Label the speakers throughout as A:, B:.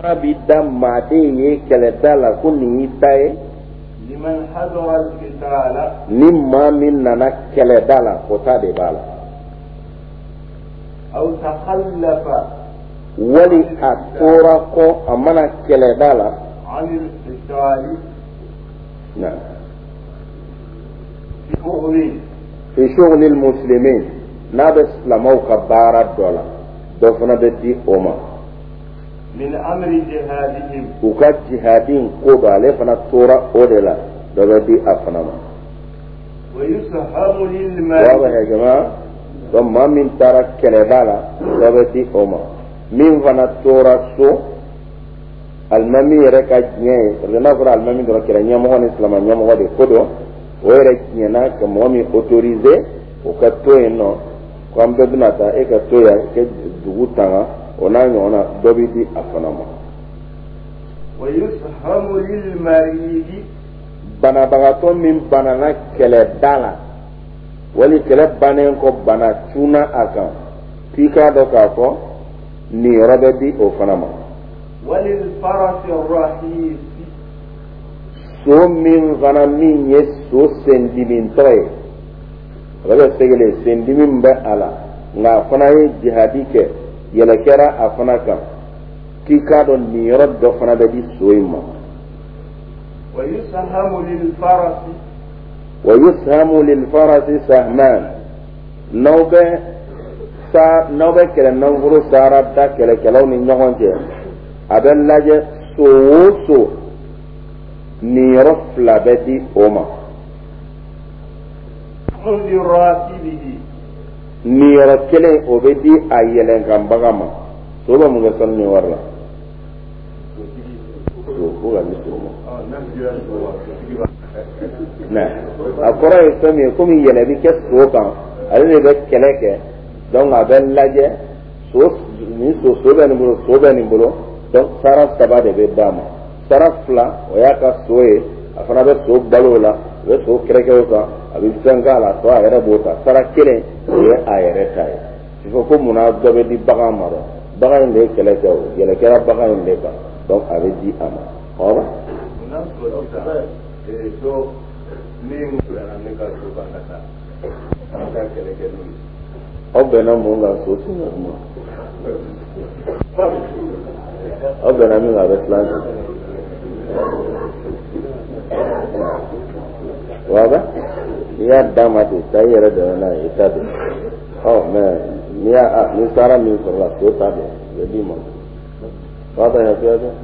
A: Arabi da maden ye kɛlɛda la ko nin y'i ta ye
B: liman hadara al-qitala
A: ni maa min nana kɛlɛda la o ta de b'a la
B: aw takhallafa
A: wali a tora kɔ a mana kɛlɛda la
B: an al-qitali
A: na
B: fi
A: fi shughli al-muslimin n'a bɛ silamɛw ka baara dɔ la dɔ fana bɛ di o ma
B: min amri jihadihim
A: u ka jihadin ko dɔ ale fana tora o de la dɔ bɛ di a fana ma
B: wa yusahamu lil
A: wa
B: mali
A: bɛ jama donc maa min taara kɛlɛda la dɔ bɛ di o ma min fana tora so alimami yɛrɛ ka diɲɛ ye parce que n'a fɔra alimami dɔrɔn kɛra ɲɛmɔgɔ ni silamɛ ɲɛmɔgɔ de ko dɔn o yɛrɛ diɲɛna ka mɔgɔ min autoriser o ka to yen nɔ ko an bɛɛ bɛna taa e ka to yan i ka dugu tanga o n'a ɲɔgɔnna dɔ bɛ di a fana ma
B: wa yusahamu lil maridi
A: banabagatɔ min banana kɛlɛda la wali kɛlɛ bannen kɔ bana cunna a kan f'i k'a dɔn k'a fɔ nin yɔrɔ bɛ di o fana ma
B: walil farasi rahisi
A: so min fana min ye so sendimitɔ ye o bɛ segele sendimi min bɛ a la nka a fana ye jihadi kɛ yɛlɛ kɛra a fana kan k'i k'a dɔn nin yɔrɔ dɔ fana bɛ di so in ma
B: wa yusahamu lil farasi
A: wa yushamu lil farasi sahman n'aw bɛ kɛlɛ nanforo sahara da kɛlɛkɛlaw ni ɲɔgɔn cɛ a bɛ lajɛ so o so nin yɔrɔ fila bɛ di o ma
B: li rasibihi
A: nin yɔrɔ kelen o bɛ di a yɛlɛnkanbaga ma so bɛ mun kɛ sanu ni wari la so ko ka di so ma na a kɔrɔ ye fɛn min ye komi yɛlɛ bɛ kɛ so kan ale de bɛ kɛlɛ kɛ donc a bɛ lajɛ ni so bɛ nin bolo so bɛ nin bolo donc sara saba de bɛ d'a ma sara fila o y'a ka so ye a fana bɛ so balo o la a bɛ so kɛrɛkɛ o kan a bɛ fɛn k'a la tɔ a yɛrɛ b'o ta sara kelen o ye a yɛrɛ ta ye il faut ko munna dɔ bɛ di bagan ma dɛ bagan in de ye kɛlɛ kɛ o yɛlɛ kɛra bagan in de kan donc a bɛ di a ma hɔrɔn. aw bɛnna mun kan so tun ma aw bɛnna min kan a bɛ tilan kɛ waba n'i y'a d'a ma ten taa i yɛrɛ dɛmɛ n'a ye i ta don mais ni sara min sɔrɔ la so ta don u bɛ d'i ma waba ya fiya kɛ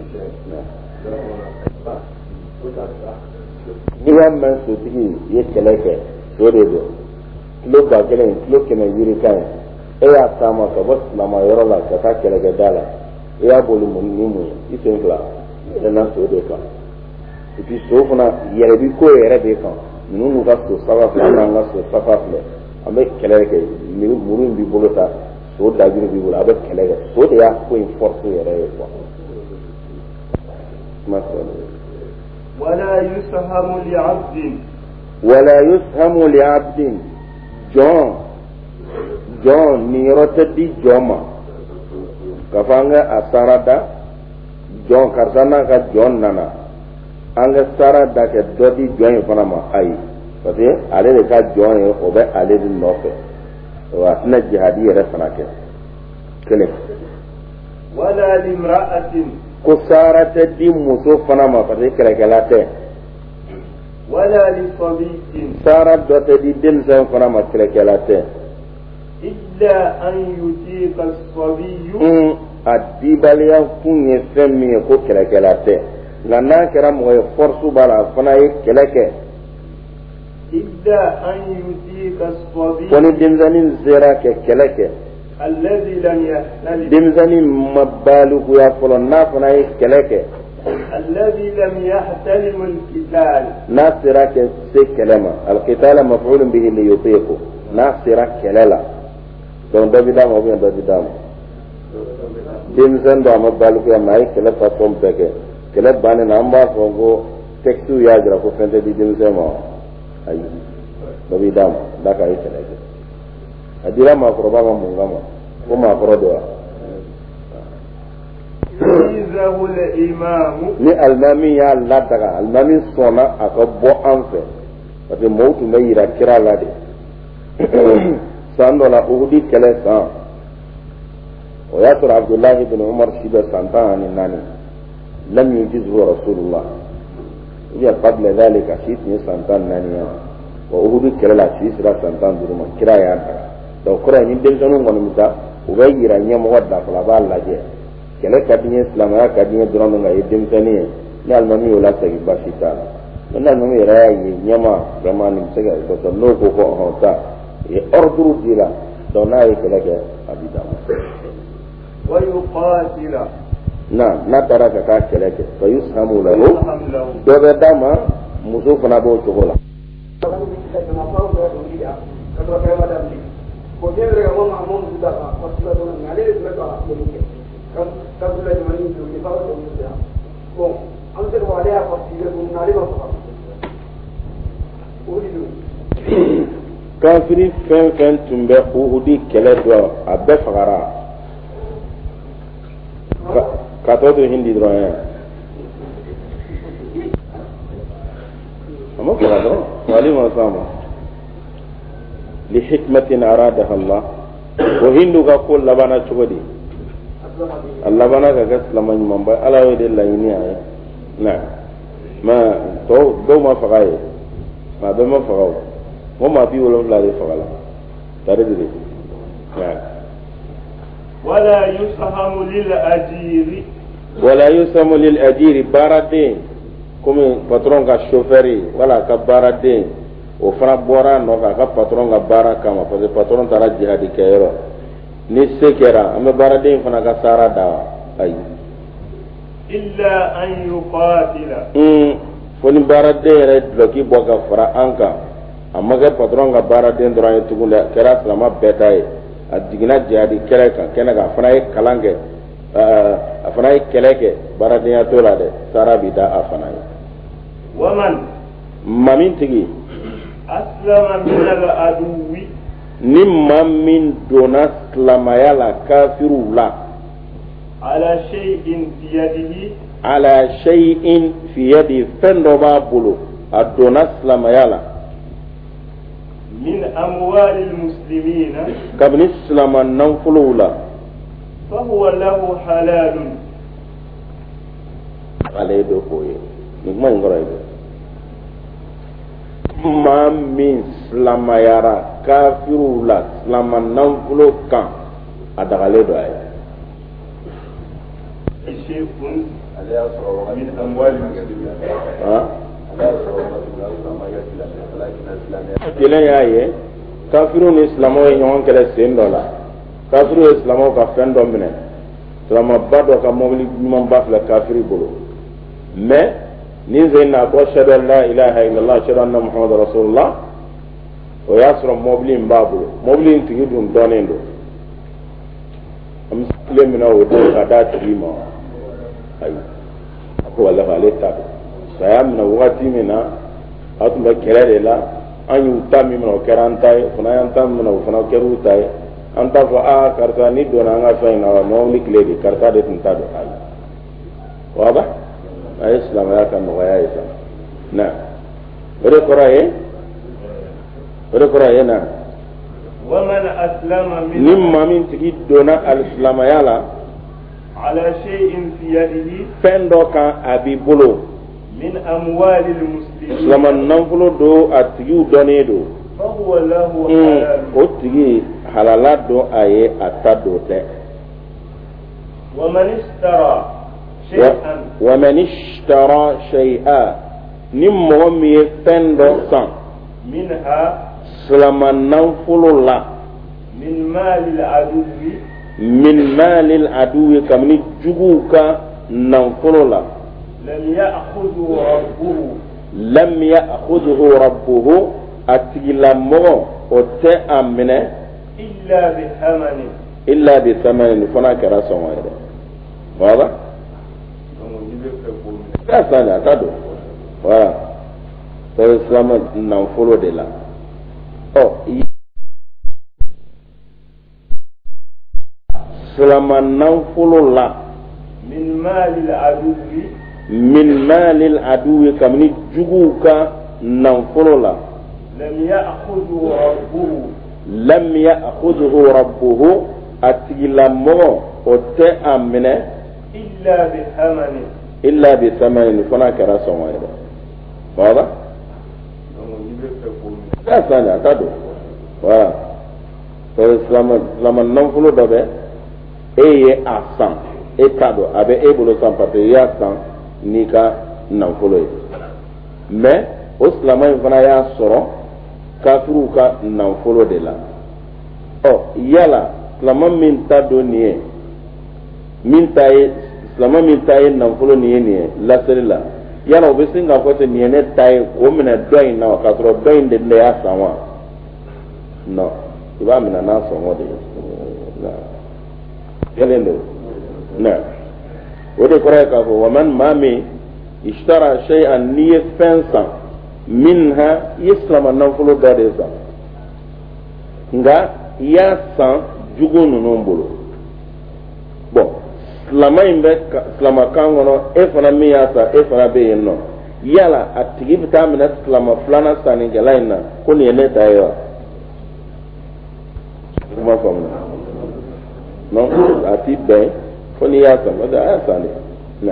A: n'i y'a mɛn sotigi i ye kɛlɛ kɛ so de don kilo 1000 kilo 100 yiri ka ɲi e y'a taama ka bɔ silama yɔrɔ la ka taa kɛlɛkɛda la e y'a boli mun ni mun ye i sen fila yɛlɛnna so de kan et puis so fana yɛrɛ bi ko yɛrɛ de kan ninnu n'u ka so saba filɛ n'an ka so safa filɛ an bɛ kɛlɛ kɛ muru in b'i bolo ta so dajuru b'i bolo a bɛ kɛlɛ kɛ so de y'a ko in force yɛrɛ ye quoi.
B: wala yusahamu li abdin
A: wala yusahamu li abdin jɔn nin yɔrɔ tɛ di jɔn ma ka fɔ an ka a sara da jɔn karisa n'a ka jɔn nana an ka sara da kɛ dɔ di jɔn in fana ma ayi parce que ale de ka jɔn ye o bɛ ale de nɔfɛ wa a tɛna jihadi yɛrɛ fana kɛ kelen.
B: wala limra'atin
A: ko sara tɛ di muso fana ma parce que kɛlɛkɛla tɛ.
B: wala li sabiyin
A: sara dɔ tɛ di denmisɛn fana ma kɛlɛkɛla tɛ.
B: illa an yutiqa as-sabiyyu
A: a dibaliya kun ye fɛn min ye ko kɛlɛkɛla tɛ nka n'a kɛra mɔgɔ ye force b'a la a fana ye kɛlɛ kɛ.
B: illa an yutiqa as-sabiyyu
A: ko ni denmisɛnnin sera kɛ kɛlɛ kɛ
B: alladhi lam yahtalim
A: denmisɛnnin ma balikuya fɔlɔ n'a fana ye kɛlɛ kɛ
B: الذي لم يحتلم القتال
A: ناصر كلمة القتال مفعول به ليطيقه ناصر كلالا دون دبيدام أو بين دبيدام ديمزن دام بالك يا ماي كلا فصوم بك كلا بان نامبا فوقو تكتو ياجرا كفنت دي ديمزن ما أي دبيدام داك أي كلا أديلا ما كربا ما مونغاما وما كردوا
B: يجيزه الإمام
A: ni almami ya ladaga almami sona aka bo anfe parce mautu me yira kira la de sando la uhudi kele san o ya tur abdullah ibn umar shiba santan ni nani lam yujizu rasulullah ya qabla dhalika shit ni santan nani ya wa uhudi kele la shi sira santan duruma kira ya da kura ni del kanu ngonu muta o ga yira nyamo wadda fala ba la je kele kadinye islamaya kadinye durama nga yedim tani ni almami wala sagi bashita na almami raya yi nyama gamani sega to no ko ko hota e ordru dila dona e kele ke abida
B: ويقاتل
A: na taraka ka kele ke fa yushamu lahu do be dama muso fana bo to gola kafiri fɛn fɛn tun bɛ uhudi kɛlɛ dɔ a bɛɛ fagara ka tɔ to hindi dɔrɔn ye a ma faga dɔrɔn wali ma sɔn a ma li hikmatin aradaha Allah o hindu ka ko labana cogo di a labana ka kɛ silama ɲuman ba ala y'o de laɲini a ye na mɛ dɔw ma faga ye maa bɛɛ ma faga o mo ma bi 7 de faga la tare de
B: ولا يسهم للأجير
A: ولا يسهم للأجير بارادين comme patron ka chauffeur wala ka baraden o fana bora no ka patron ka bara kama parce que patron tara jihadi kayro ni sekera am baraden fana ka sara da ay
B: illa an yuqatila
A: foni baraden re bloki boka fara anka amma ga patron ka baraden dora tugunda kera salama betaye a digina jihadi kere kan kena ga fana ye kalange a fana ye keleke baraden ya tola de sara bi da a fana ye
B: waman
A: mamin tigi
B: aslama min al-aduwi
A: ni mamin dona silamaya la kafiru la
B: ala shay'in fi yadihi
A: ala shay'in fi yadi fɛn dɔ b'a bolo a dona silamaya la
B: min amwali al-muslimina
A: kabini silama nanfolow la
B: fa huwa lahu halalun
A: ale do ko ye ni kuma in kɔrɔ ye maa min silamayara kafiru la silama nanfolo kan a dagalen do a ye
B: shay'un min amwali al-muslimina
A: kelen y'a ye kafiru ni silamɛw ye ɲɔgɔn kɛlɛ sen dɔ la kafiru ye silamɛw ka fɛn dɔ minɛ silamɛba dɔ ka mɔbili ɲumanba filɛ kafiri bolo mais ni sen na ko ashhadu an la ilaha illallah ashhadu anna muhammadur rasulullah o y'a sɔrɔ mɔbili in b'a bolo mɔbili in tigi dun dɔnnen don an bɛ tile min na o don ka d'a tigi ma ayi a ko walahi ale ta don saya y'a minɛ wagati min na a tun bɛ kɛlɛ de la an y'u ta min minɛ o kɛra an ta ye fana y'an ta minɛ o fana kɛra u ta ye an t'a fɔ karisa ni donna an ka fɛn in na wa mɔbili tile de karisa de tun ta don ayi waba a ye silamɛya ka nɔgɔya ye sa na o de kɔrɔ ye na
B: waman aslama
A: ni maa min tigi donna alisilamɛya la
B: ala shay'in fi yadihi
A: fɛn dɔ kan a b'i bolo
B: min amwali al-muslimin
A: silama nanfolo do a tigiw dɔnnen do
B: fa huwa lahu halal
A: o tigi halala don a ye a ta do tɛ
B: wa man ishtara shay'an
A: wa man ishtara shay'an ni mɔgɔ min ye fɛn dɔ san
B: minha
A: silama nanfolo la
B: min mali al-aduwi
A: min mali al-aduwi kabini juguw ka nanfolo la
B: lam
A: ya'khudhuhu rabbuhu atigilamɔgɔ o tɛ a minɛ illa bi thamanin fana kɛra sɔngɔ ye dɛ wala k'a san a ta don wala tɔgɔ silama nanfolo de la silama nanfolo la
B: min malil aduwi
A: min malil aduwi kamni juguka nanfolo la lam ya'khudhu rabbuhu atila mo ote amne illa bi thamani fana kara sonwa ida wala sana tado wala to islam nanfolo dobe eye asan etado abe ebolo sampate ya san nika nanfolo mais o silamɛ fana y'a sɔrɔ kafiru ka nanfolo de la yala silamɛ min ta don nin ye silamɛ min ta ye nanfolo nin ye nin ye laseli la yala o bɛ sin k'a fɔ ten nin ye ne ta ye k'o minɛ dɔ in na k'a sɔrɔ dɔ in de y'a san wa non i b'a minɛ n'a sɔngɔ de ye kelen de na o de kɔrɔ ye k'a fɔ wa man maa min ishtara shay'an n'i ye fɛn san minha islama nanfolo da de san nga ya san jugo nunun bolo bon silama in bɛ silama kan kɔnɔ e fana min y'a san e fana bɛ yen nɔ yala a tigi bɛ taa minɛ silama filanan sannikɛla in na ko nin ye ne ta ye wa kuma faamuna non a ti bɛn fo n'i y'a san parce que a y'a san de na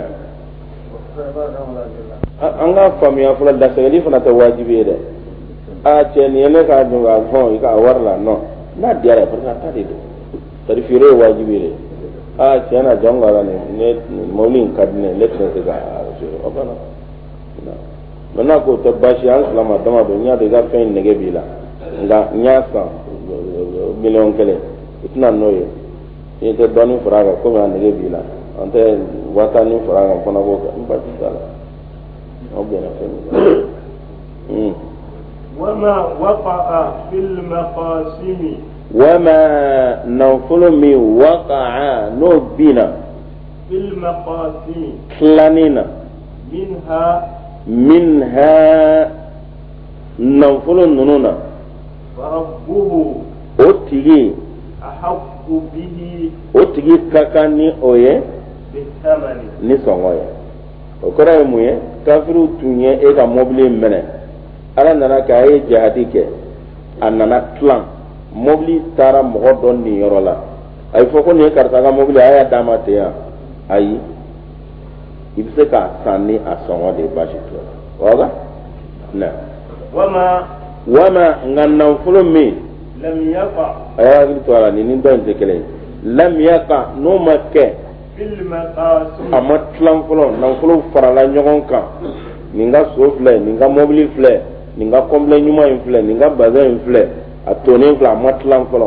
A: an ka faamuya fɔlɔ dasɛgɛli fana tɛ wajibi ye dɛ cɛ nin ye ne k'a dun k'a fɔ i k'a wari la non n'a diyara parce que a ta de don c'est à dire feere ye wajibi de tiɲɛ na jɔn ka la nin mɔbili in ka di ne ye ne tɛna se k'a feere o banna maintenant k'o tɛ baasi an silama dama don n y'a dɔn i ka fɛn nege b'i la nka n y'a san miliyɔn kelen i tɛna n'o ye i tɛ dɔɔnin fara a kan komi a nege b'i la an tɛ 50,000 fara a kan fana k'o kɛ n baasi t'a la.
B: وما وقع في المقاسم
A: وما ننفل من وقع نوبنا
B: في المقاسم
A: كلانينا منها ننفل ننونا
B: فربه
A: أتجي
B: أحق به
A: أتجي كاكاني أويه
B: بالثمن
A: نسويه وكره مويه kafiru tun ye e ka mobili minɛ ala nana k'a ye jihadi kɛ a nana tilan mobili taara mɔgɔ dɔ nin yɔrɔ la a ye fɔ ko nin ye karisa ka mobili a y'a d'a ma ten yan ayi i bɛ se k'a san ni a sɔngɔ de ye baasi t'o la wala na wama nka nanfolo min a y'a hakili to a la nin ni dɔ in tɛ kelen ye lam yaqa n'o ma kɛ a ma tilan fɔlɔ nanfolo farala ɲɔgɔn kan nin ka so filɛ nin ka mobili filɛ nin ka kɔnbilɛ ɲuman in filɛ nin ka bazɛn in filɛ a tonnen filɛ a ma tilan fɔlɔ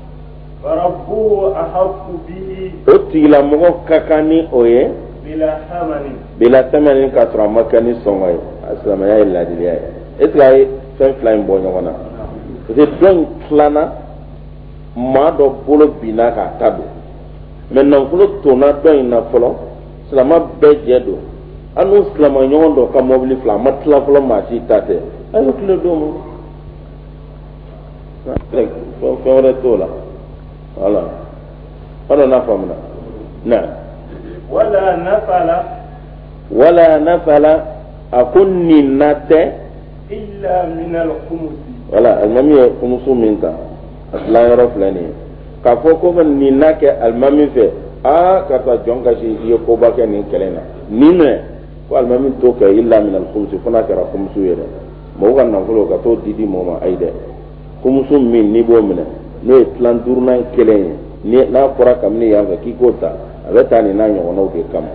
A: o tigilamɔgɔ ka kan ni o ye bila tɛmɛni k'a sɔrɔ a ma kɛ ni sɔngɔ ye a silamɛya ye ladiliya ye est ce que a ye fɛn fila in bɔ ɲɔgɔn na parce que dɔ in tilanna maa dɔ bolo binna k'a ta don mais nanfolo tonna dɔ in na fɔlɔ silama bɛɛ jɛ don an n'u silama ɲɔgɔn dɔ ka mobili fila a ma tila fɔlɔ maa si ta tɛ a y'o tile don ma fɛn wɛrɛ t'o la voilà o dɔ n'a faamuna na wala nafala a ko nin na tɛ
B: illa min al-khumusi
A: voilà alimami ye kumusu min ta a tilan yɔrɔ filɛ nin ye k'a fɔ ko ka nin na kɛ alimami fɛ karisa jɔn kasi i ye koba kɛ nin kɛlɛ na nin minɛ ko alimami t'o kɛ illa min al-khumusi fo n'a kɛra kumusu ye dɛ mɔgɔw ka nafolo ka t'o di mɔgɔ ma ayi dɛ kumusu min n'i b'o minɛ n'o ye tilan duurunan kelen ye n'a fɔra kabini yan fɛ k'i k'o ta a bɛ taa nin n'a ɲɔgɔnnaw de kama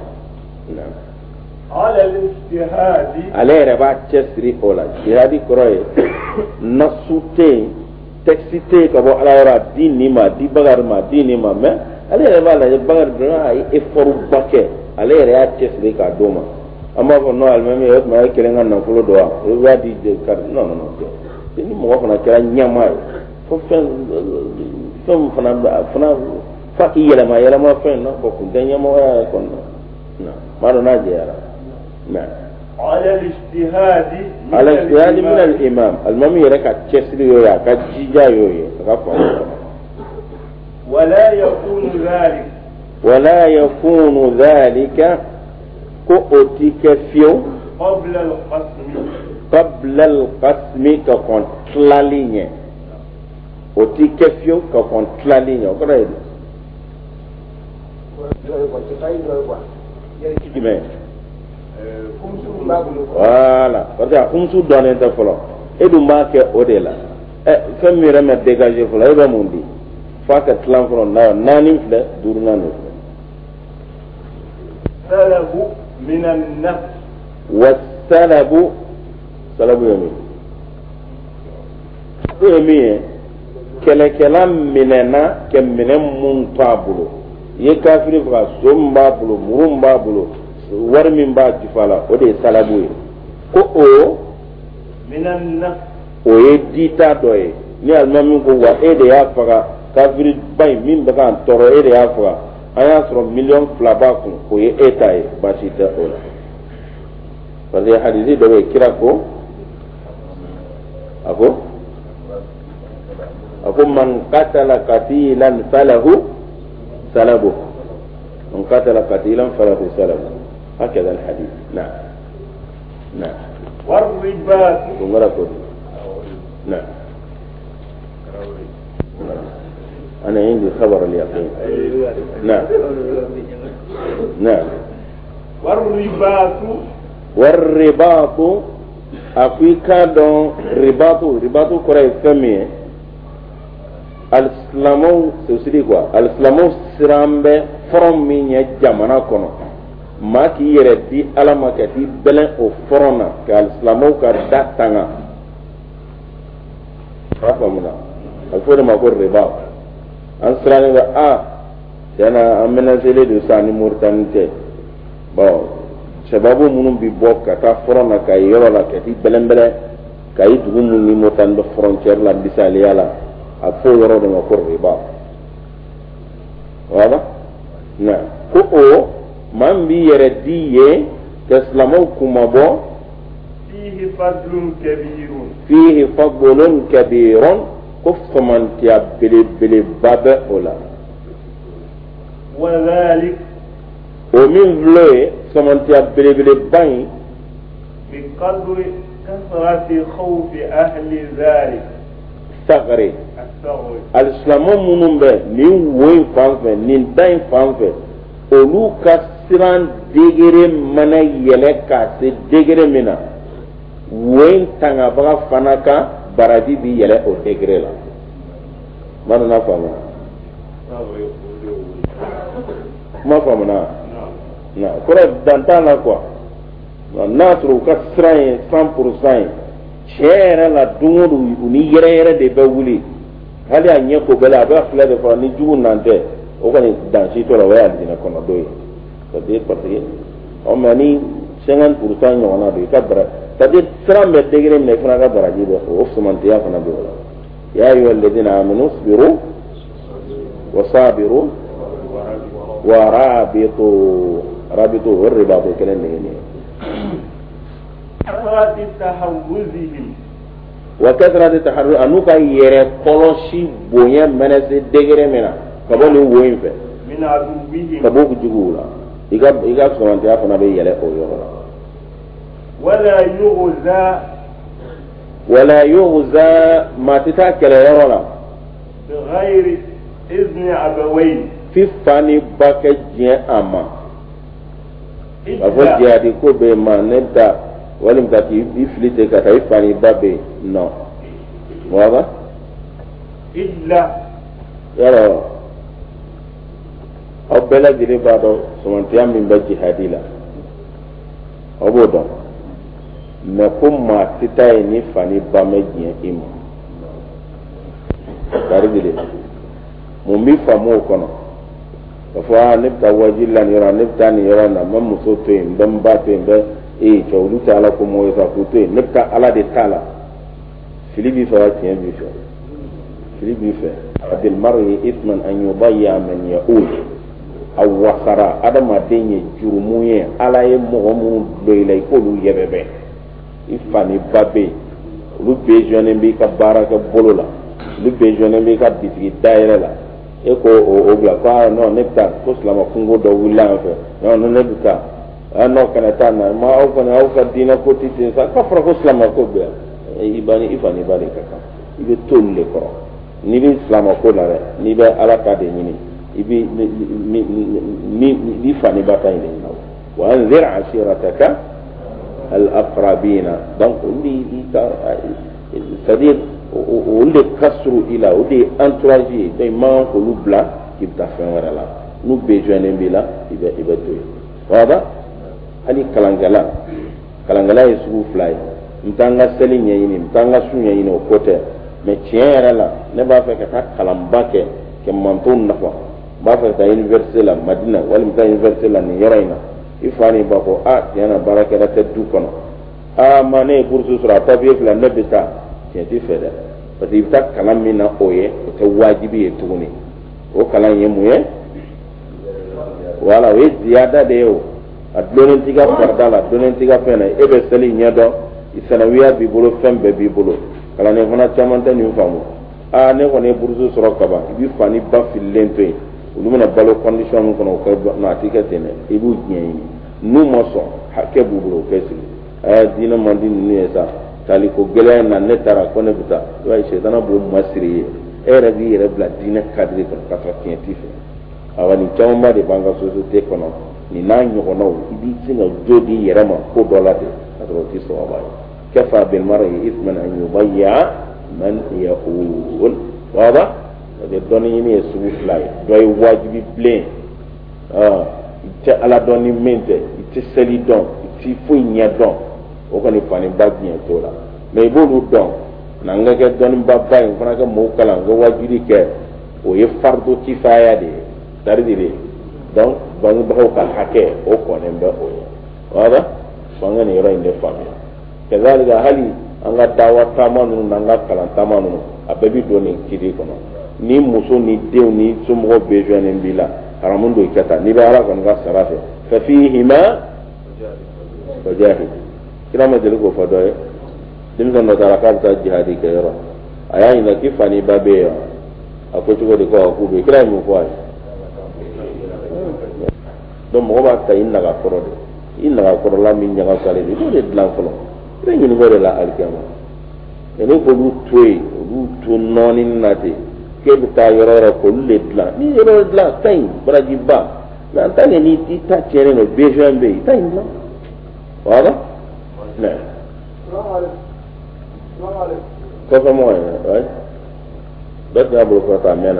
A: ale yɛrɛ b'a cɛsiri o la jihadi kɔrɔ ye nasu tɛ yen texte tɛ yen ka bɔ ala yɔrɔ a di nin ma a di Bakari ma a di nin ma mais ale yɛrɛ b'a lajɛ Bakari dɔrɔn a ye effort ba kɛ ale yɛrɛ y'a cɛsiri k'a d'o ma an b'a fɔ non alimami o tuma e kelen ka nafolo dɔ wa o b'a di kari non tɛ ni mɔgɔ fana kɛra ɲɛmaa ye fo fɛn fana fa k'i yɛlɛma fɛn na ko kun tɛ ɲɛmɔgɔya yɛrɛ kɔnɔna na maa dɔn n'a jɛyara
B: على
A: الاجتهاد من الإمام المامي يركع تشسر يويا كجيجا يويا
B: ولا يكون ذلك
A: ولا يكون ذلك كأتيك فيو قبل القسم ككونتلاليني أتيك فيو ككونتلاليني وكذا voilà parce que khumsu donné ta folo e du ma ke odela fam mi rama dégager folo e ba mundi fa ka tlan folo na nani fle durna no
B: salabu min an-nafs
A: wasalabu salabu yami kele minena ke minen mun tabulo ye kafiri fa somba bulo murumba bulo war min ba jifala o de salabu ye ko o
B: minan nafs
A: o ye dita do ye ni almamin ko wa e de ya faga kafiri bay min be kan toro e de ya faga aya soro million flaba ko ye eta ye bashi ta o la parce que hadisi do be kira ko ako man qatala qatilan falahu salabu من قتل قتيلا فله سلب هكذا الحديث نعم
B: والرباط
A: نعم أنا عندي خبر اليقين نعم والرباط أفيكا دون رباط كوري سمي الإسلامو سوسيدي كوا الإسلامو سرامبه foron min ye jamana kono ma ki yere di alama ka di belen o forona ka islamo ka datanga rafa muna alfode ma ko riba an srani ga dana amena zele do sani murtanite bon sababu munum bi bokka ta forona ka yoro la ka di belen ka yi dugu mun ni motan do frontière la bisali yala a fo yoro do ma ko riba wala na ko o man bi yere diye islamo kuma bo
B: fihi fadlun
A: kabirun ko famantiya bele baba ola
B: wa dhalik
A: o min vloe famantiya bele bain
B: bi qadri kasrati khawfi ahli dhalik
A: sagre al-islamu munun bɛ nin wo in fan fɛ nin da in fan fɛ olu ka siran degere mana yɛlɛ ka se degere min na wo in tangabaga fana ka baraji bi yɛlɛ o degere la ma nana faamu ma faamu na kɔrɔ dantan la quoi n'a sɔrɔ u ka siran ye 100% ye tiɲɛ yɛrɛ la don o don u ni yɛrɛ de bɛ wuli hali a ɲɛ ko bɛɛ la a bɛ filɛ de fɔ ni jugu nan tɛ o kɔni dansi tɔ la o ye alijinɛ kɔnɔ dɔ ye c'est-à-dire parce que mais ni 50% ɲɔgɔnna don i ka bara c'est-à-dire siran bɛ degere min na i fana ka baraji bɛ fɔ o sumantiya fana bɛ o la ya ayyuha alladhina amanu isbiru wa sabiru wa rabitu o ribato kelen de ye wa kasrati taharruz anuka yere kolosi bonya menese degere mena kabo ni wo infe
B: mina adubihi
A: kabo kujugula iga somante afana be yele o yoro wala yughza ma titakala yoro
B: bighairi izni abawayn
A: fi fani baka jien ama abo jadi ko be maneda walim ka ki iflite ka tay fani babe no wala
B: illa
A: yaro obela dire bado somantiya min ba jihadila obodo me ko ma titay ni fani bame jien imo dari dire mo mi famo kono fo ne ta wajilla ni ran ne ta ni ran na mamu so to en ban ba to en chawlu ta ala ko mo sa ko to ne ta ala de tala filibi fa tien bi fa filibi fa adil mar'i ithman an yudayya man ya'ud aw wasara adama denye jurumuye ala ye mo mu leilay ko lu yebebe ifani babe lu bejoine bi ka baraka bolola lu bejoine bi ka bitigi daire la eko o bla kwa no nepta ko slama kungo do wulan fe no nepta no kana tana ma o kana o ka dina ko titin sa ka fra ko slama ko be ibani ifani bari kaka ibe tolle ko ni bi slama ko la re ni be ala ka de ni ibi ni fani bata ni no wa anzir ashirataka al aqrabina donc li ka c'est-à-dire o de kasru ila o de entourage de man ko lu bla ki ta fen wala la nu besoin en bila ibe to wada ali kalangala yi su fly mtanga seli nyini mtanga su nyini o côté mais tiens la ne ba fe ka kalamba ke manton na fa ba fe ta université la madina wala mta université la ni yaraina ifani ba ko tiana baraka da du kono mane bourse sur papier la ne beta ti feda parce que ta kalam mina oye te wajibi e tuguni o kalam ye muye wala we ziyada de o adlonen tiga fardala donen tiga fena e be seli nyado isanawiya bi bolo fembe bi bolo kala ne fana chamanta ni famu ne ko ne burzu soro kaba bi fani ba filento ulu mena balo condition mun kono ko na tika tene ibu nyi nu moso hakke bu bolo kesi dina mandi ni esa tali ko gele na netara ko ne buta wa shaytana bo masri rabi rabla dina kadri ko kata kientife awani chamba de banga societe kono ni nanyo kono ibi singa jodi yerama ko dolade adroti so ba kafa bil mar'i ithman an yubayya man yaqul wada de doni ni subu fly doy wajibi plein ite ala doni mente ite seli don ite fu nya don o ko ni fani bagni to la mais bolu don nanga ke don babba en fana ka mo kala ngo wajibi ke o ye fardu kifaya de daridire donc bang baho ka hake o ko ne be o wada banga ni ra inde famia kazalika hali anga dawa tamanu nanga kala tamanu abebi doni kidi kono ni muso ni dew ni sumo besoin en bila haramundo ikata ni bara kan ga sarafe fa fihima wajahid kila ma delu ko fadoye dim son da rakata jihadi kayro aya ina kifani babe akochugo de ko ku be kila mu ko do mo ba ta inna ga korode inna ga korola min nyaga sale ni do de plan folo re ni ngore la alkiyama ene ko du toy du to nonin nate ke ta yorora ko le plan ni yorora la tay braji ba na tane ni ti ta chere no besoin be tay no wala ne ko fa mo ay bet na bro ko ta mena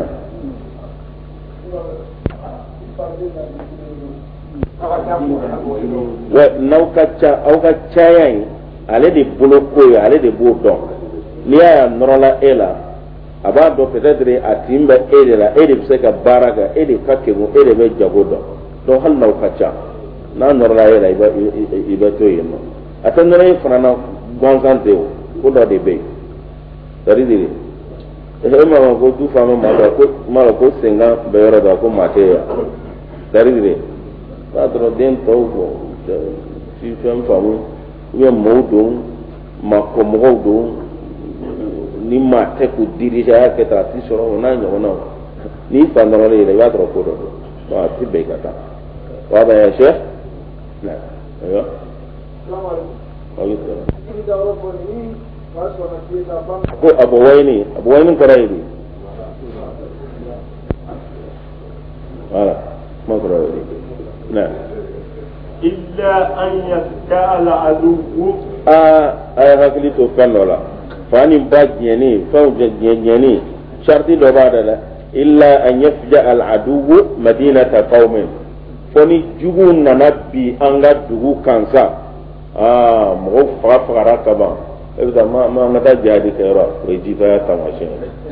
A: wa naukacha au kacha yayi ale de bolo koyo ale de bo don ni ya norola ela aba do peut-être atimba edela ede biseka baraka ede kakemu ede be jagodo do hal naukacha na norola ela iba to yeno atandora ifana gonzante ko do de be dari dire ma ko du fama ma ko senga be yoro da ko mate dari dire patro dentro ko si fam famu ye modo ma ko modo ni ma te ku dirija ke ta ti soro na nyo na ni pandoro le va tro ko do ma ti be kata wa ba ya sheikh na ayo ko abuwaini karaidi wala ma karaidi na
B: إلا أن يفتع العدو
A: أي هكذا تفعل ولا فاني باجيني فوجيني شرطي دوبارة إلا أن يفجأ العدو مدينة قوم فني جوون نبي أنغا دغو كانسا مغو فغفغرا كبا إذا ما نتا جادي كيرا ويجيبا تماشين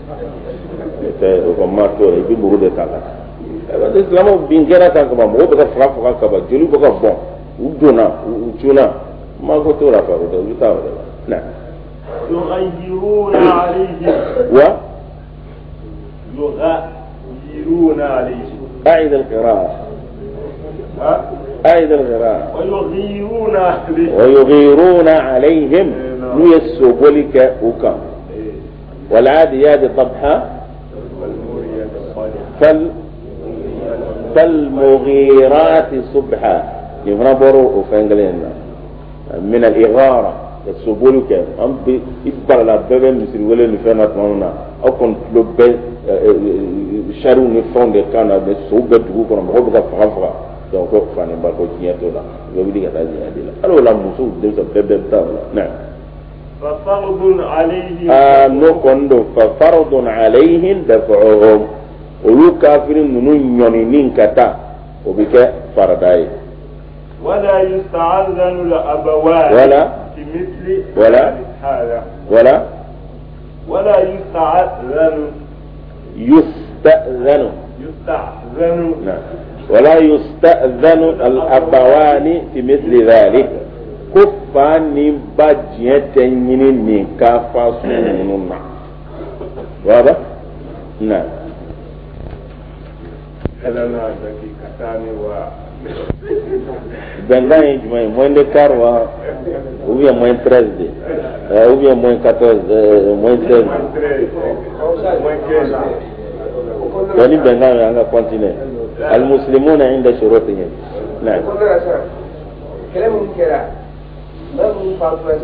A: وما تو يبي برود تالا Islam bingera kan ko mo do ka frafu ka ba jeli ko ka bon udona uchuna ma ko to ra fa do uta wa na
B: yughayiruna alayhi
A: wa
B: yughayiruna alayhi
A: أعيد القراءة أعيد القراءة ويغيرون عليهم ليسوق لك وكم والعاديات ضبحا فالمغيرات صبحا يفنبروا وفنجلنا من الإغارة السبول كم أم بيبقى لا بيبقى مثل ولا نفنا تمامنا أو كن لب شارو نفون ده كان ده سوق دعوة كنا بقول بقى فخفخ donc fani ba ko tiya to la yo bi ga taji adila alo la musu de so bebe tawla na
B: fa fardun alayhi
A: no kondo fa fardun alayhim daf'uhum ulu kafirin nunu nyoni nin kata o bi ke faradai
B: wala yusta'adhanu la abawan
A: wala
B: fi mithli
A: wala
B: hada
A: wala yusta'adhanu na ولا يستأذن الأبوان في مثل ذلك كفاني بجيتني نكافا سنونا واضح؟ نعم
B: لنا دقيقتان و
A: بنغاني جمعي موين دي كاروا ou bien moins 13 ou bien moins 14 moins 16 يعني بنغاني anga continuer المسلمون عند شروطهم نعم
C: كلام كده ما هو فاطمه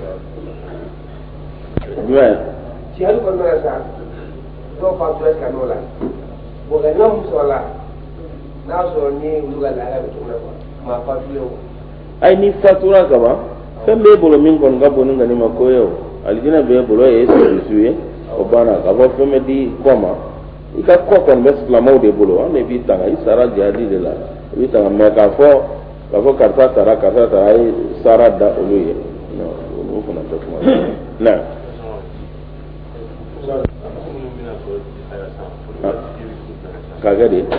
A: نعم
C: شهر كنا ساعه تو فاطمه كانولا وغنم صلاه ناسو ني لوغا لا ما فاطمه
A: اي ني فاتورا كما fembe bolo min kon gabo nga ni makoyo alijina be bolo e suye o bana gabo femme di koma ika ko kon bes la mawde bolo ne bi tanga isara jadi de la bi tanga me ka fo karta tara ai sara da oluye no no fona to kuma na kagade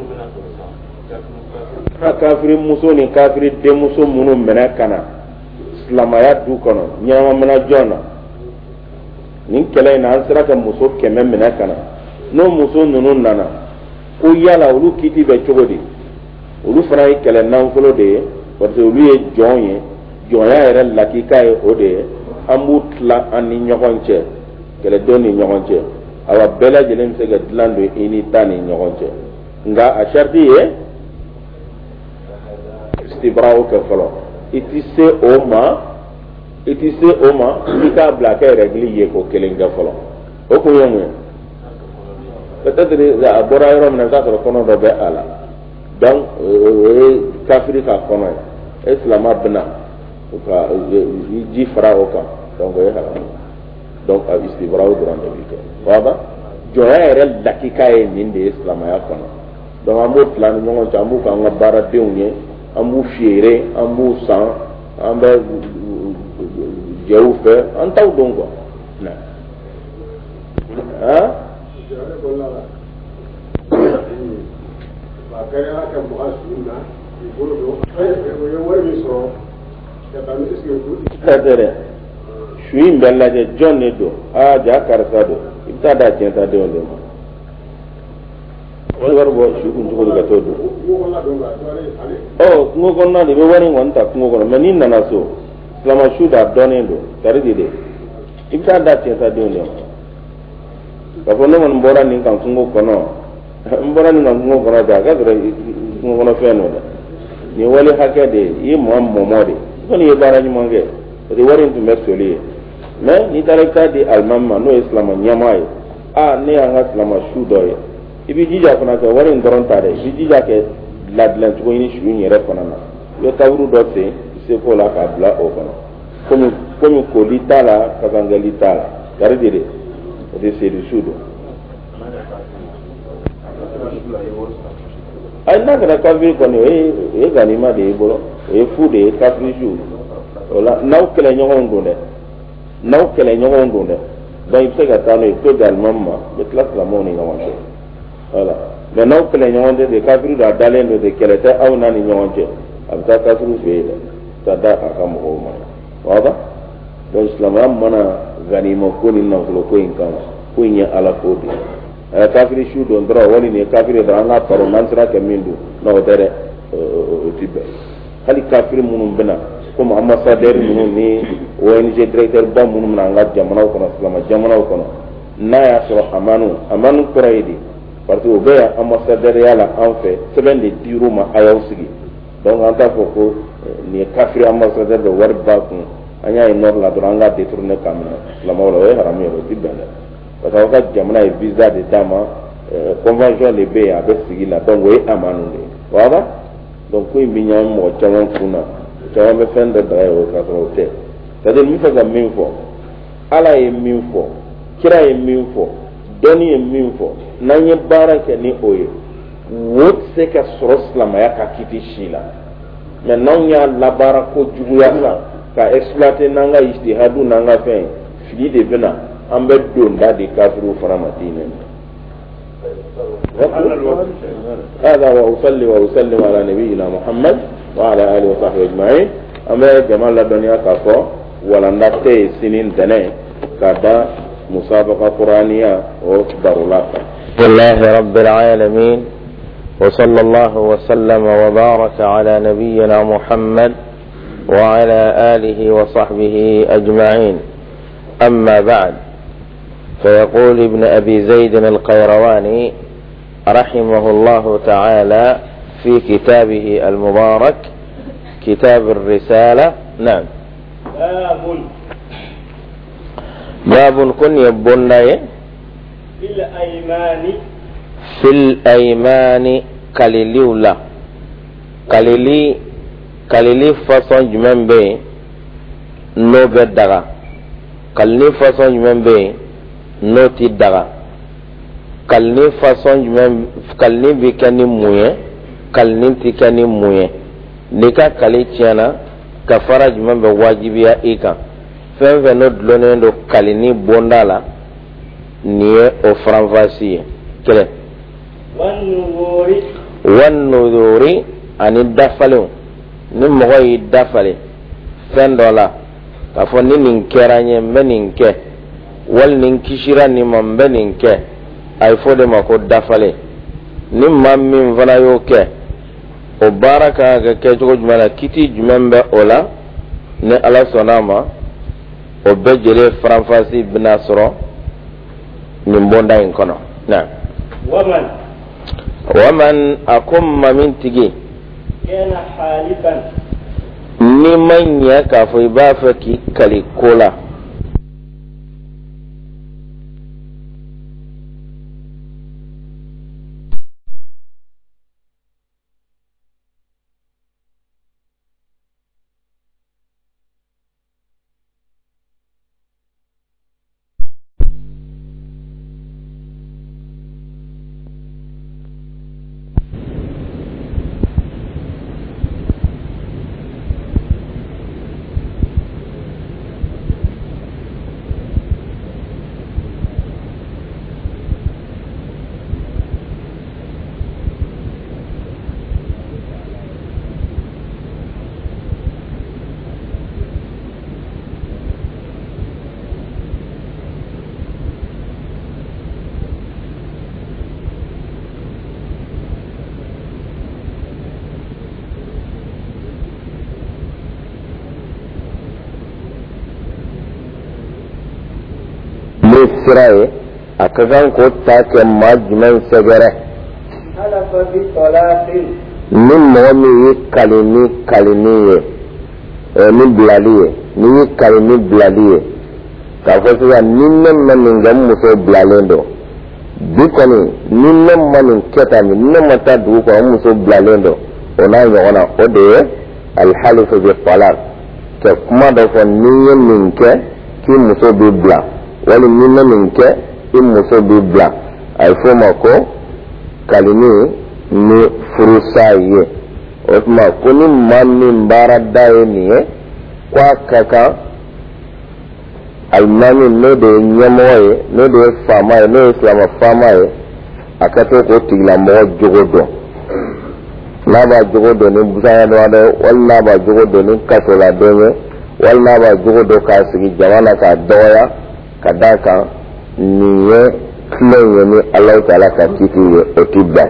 A: kafiri muso ni kafiri de muso munu mena kana islamaya du kono nyama mena jona nin kala ina ansira ka muso keme mena kana no muso nunu nana ko yala olu kiti be cogodi olu fana yi kele nanfolo de parce que olu ye jɔn ye jɔnya yɛrɛ lakika ye o de ye an b'u tila an ni ɲɔgɔn cɛ kɛlɛdenw ni ɲɔgɔn cɛ awa bɛɛ lajɛlen bɛ se ka dilan don i ni ta ni ɲɔgɔn cɛ nka a sariti ye istibraw kɛ fɔlɔ i ti se o ma i k'a bila a kɛ règle ye ko kelen kɛ fɔlɔ o kun ye mun ye peut-être a bɔra yɔrɔ min na i b'a sɔrɔ kɔnɔ dɔ bɛ a la donc o ye kafiri ka kɔnɔ ye e silama bɛna ka ji fara o kan donc o ye haram donc a istibraw dɔrɔn de bɛ kɛ waba jɔnya yɛrɛ lakika ye nin de ye silamaya kɔnɔ donc an b'o tila ni ɲɔgɔn cɛ an b'u k'an ka baaradenw ye an b'u feere an b'u san an bɛ jɛw fɛ an t'aw dɔn quoi han su in bɛ lajɛ jɔn de don aa ja karisa don i bɛ taa da tiɲɛ denw de ma wari bɔ su kun cogo ka t'o don kungo kɔnɔna de bɛ wari in kɔni ta kungo kɔnɔ mɛ n'i nana so silama su da dɔnnen don tari de i bɛ taa da tiɲɛ denw de ma k'a fɔ ne kɔni bɔra nin kan kungo kɔnɔ n bɔra nin kan kungo kɔnɔ de a ka sɔrɔ kungo kɔnɔ fɛn dɔ dɛ nin wale hakɛ de i ye mɔmɔ de i kɔni ye baara ɲuman kɛ parce que wari in tun bɛ soli ye mais n'i taara i bɛ taa di alimami ma n'o ye silama ɲɛmaa ye ne y'an ka silama su dɔ ye i b'i jija fana kɛ wari in dɔrɔn ta dɛ i b'i jija kɛ ladilan cogo ɲini su in yɛrɛ fana na i bɛ kaburu dɔ sen i se k'o la k'a bila o kɔnɔ komi koli t'a la kasangɛli t'a la gari de o de seli su don ayi n'a kɛra kafiri kɔni o ye ganima de ye bolo o ye fu de ye kafiri su o la n'aw kɛlɛɲɔgɔnw don dɛ donc i bɛ se ka taa n'o ye i bɛ to di alimami ma i bɛ tila silamɛw ni ɲɔgɔn cɛ voilà mais n'aw kɛlɛ ɲɔgɔn tɛ de kafiri dɔ a dalen don de kɛlɛ tɛ aw n'a ni ɲɔgɔn cɛ a bɛ taa kafiri fɛ yen dɛ ka da a ka mɔgɔw ma waba donc silamɛya mana ganima ko ni nafolo ko in kama ko in ye ala ko de ye kafiri su don dɔrɔn wali nin ye kafiri dɔrɔn an ka paro n'an sera kɛ min don n'o tɛ dɛ o ti bɛn hali kafiri minnu bɛna comme ambassadeur minnu ni ONG directeur ba minnu bɛna an ka jamanaw kɔnɔ silama jamanaw kɔnɔ n'a y'a sɔrɔ amanu kɔrɔ ye de parce que o be ambassadeur ya la en fait seben de diru ma ayaw sigi donc en ta ko ni kafir ambassadeur de war ba ko anya inor la duranga détourner kamna la mawla we haram yo tibana parce que jamana e visa de dama convention le be a be sigi la donc we amanu de wala donc ko minya mo chaman kuna chaman be fende da yo ka so te c'est-à-dire mi fa ga min fo ala e min fo kira e min fo doni e min fo nanye baraka ni oye wot se ka sorosla ya ka kiti shila mais non ya la barako juguya sa ka exploiter nanga ijtihadu nanga fe fili de bena ambe donda de kafiru fara madina هذا وأصلي وأسلم على نبينا محمد وعلى آله وصحبه أجمعين أما جمال الدنيا كفو ولندتي سنين دنيا كذا مسابقة قرآنية ودرولات.
D: لله رب العالمين وصلى الله وسلم وبارك على نبينا محمد وعلى آله وصحبه أجمعين. أما بعد، فيقول ابن أبي زيد القيرواني رحمه الله تعالى في كتابه المبارك كتاب الرسالة. نعم. باب كن يبون في الأيمان كاليلولا كاليلي فصن جمن بي نو بدغا كاليلي فصن جمن بي نو تدغا كاليلي فصن جمن كاليلي بكني مويه كاليلي تكني مويه نكا كالي تيانا كفارة جمن بي واجبيا إيكا fɛn fɛn no dulonnen do kalini bonda la ni ye o faranfasi ye kɛlɛ wan nuduri ani dafalenw ni mɔgɔ y'i dafale fɛn dɔ la k'a fɔ ni nin kɛra n ye n bɛ nin kɛ wali ni n kisira nin ma n bɛ nin kɛ a ye fɔ de ma ko dafale ni maa min fana y'o kɛ o baara kan ka kɛ cogo jumɛn na kiti jumɛn bɛ o la ni ala sɔnna ma o bɛɛ jɛlen faranfasi bɛna sɔrɔ nin bonda in kɔnɔ. na waman a ko maa min tigi ni ma ɲɛ k'a fɔ i b'a fɛ k'i kali ko la siraye a ka kan ko ta kɛ maa jumɛn sɛgɛrɛ ni mɔgɔ min ye kalini ye ni bilali ye ni ye kalini bilali ye k'a fɔ sisan ni ne ma nin kɛ n muso bilalen don bi kɔni ni ne ma nin kɛ tan ni ne ma taa dugu kɔnɔ n muso bilalen don o n'a ɲɔgɔn na o de ye alhalifu bi talaq kɛ kuma dɔ fɔ ni ye nin kɛ k'i muso bi bila wali ni na min kɛ i muso bi bila a ye fɔ ma ko kalini ni furusa ye o tuma ko ni maa min baara da ye nin ye ko a ka kan alimami n'o de ye ɲɛmɔgɔ ye n'o de ye faama ye n'o ye silamɛ faama ye a ka to k'o tigilamɔgɔ jogo dɔn n'a b'a jogo dɔn ni busanya dɔ ye wali n'a b'a jogo dɔn ni kasoladon ye wali n'a b'a jogo dɔn k'a sigi jama na k'a dɔgɔya ka d'a kan nin ye tilen ye ni Alahu Taala ka kiti ye o ti bɛn.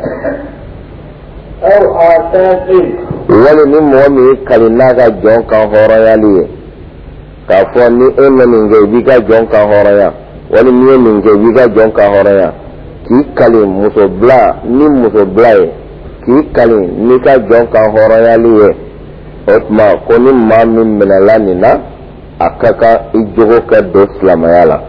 D: wali ni mɔgɔ min ye kali n'a ka jɔn kan hɔrɔnyali ye k'a fɔ ni e ma nin kɛ i b'i ka jɔn kan hɔrɔnya wali ni ye nin kɛ i b'i ka jɔn kan hɔrɔnya k'i kali muso bila ni muso bila ye k'i kali n'i ka jɔn kan hɔrɔnyali ye o tuma ko ni maa min minɛla nin na a ka kan i jogo ka don silamɛya la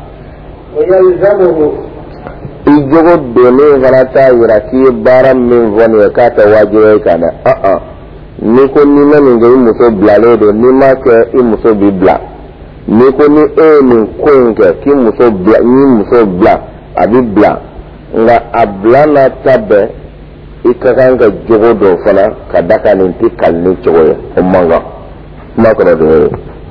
D: i jogo donni fana t'a yira k'i ye baara min fɔ nin ye k'a tɛ wajibi ye kan dɛ n'i ko n'i ma nin kɛ i muso bilalen don n'i ma kɛ i muso b'i bila n'i ko ni e ye nin ko in kɛ k'i muso bila n'i muso bila a b'i bila nka a bila n'a ta bɛɛ i ka kan ka jogo dɔw fana ka da ka nin tɛ kali ni cogo ye o man kan kuma kɔrɔ de ye.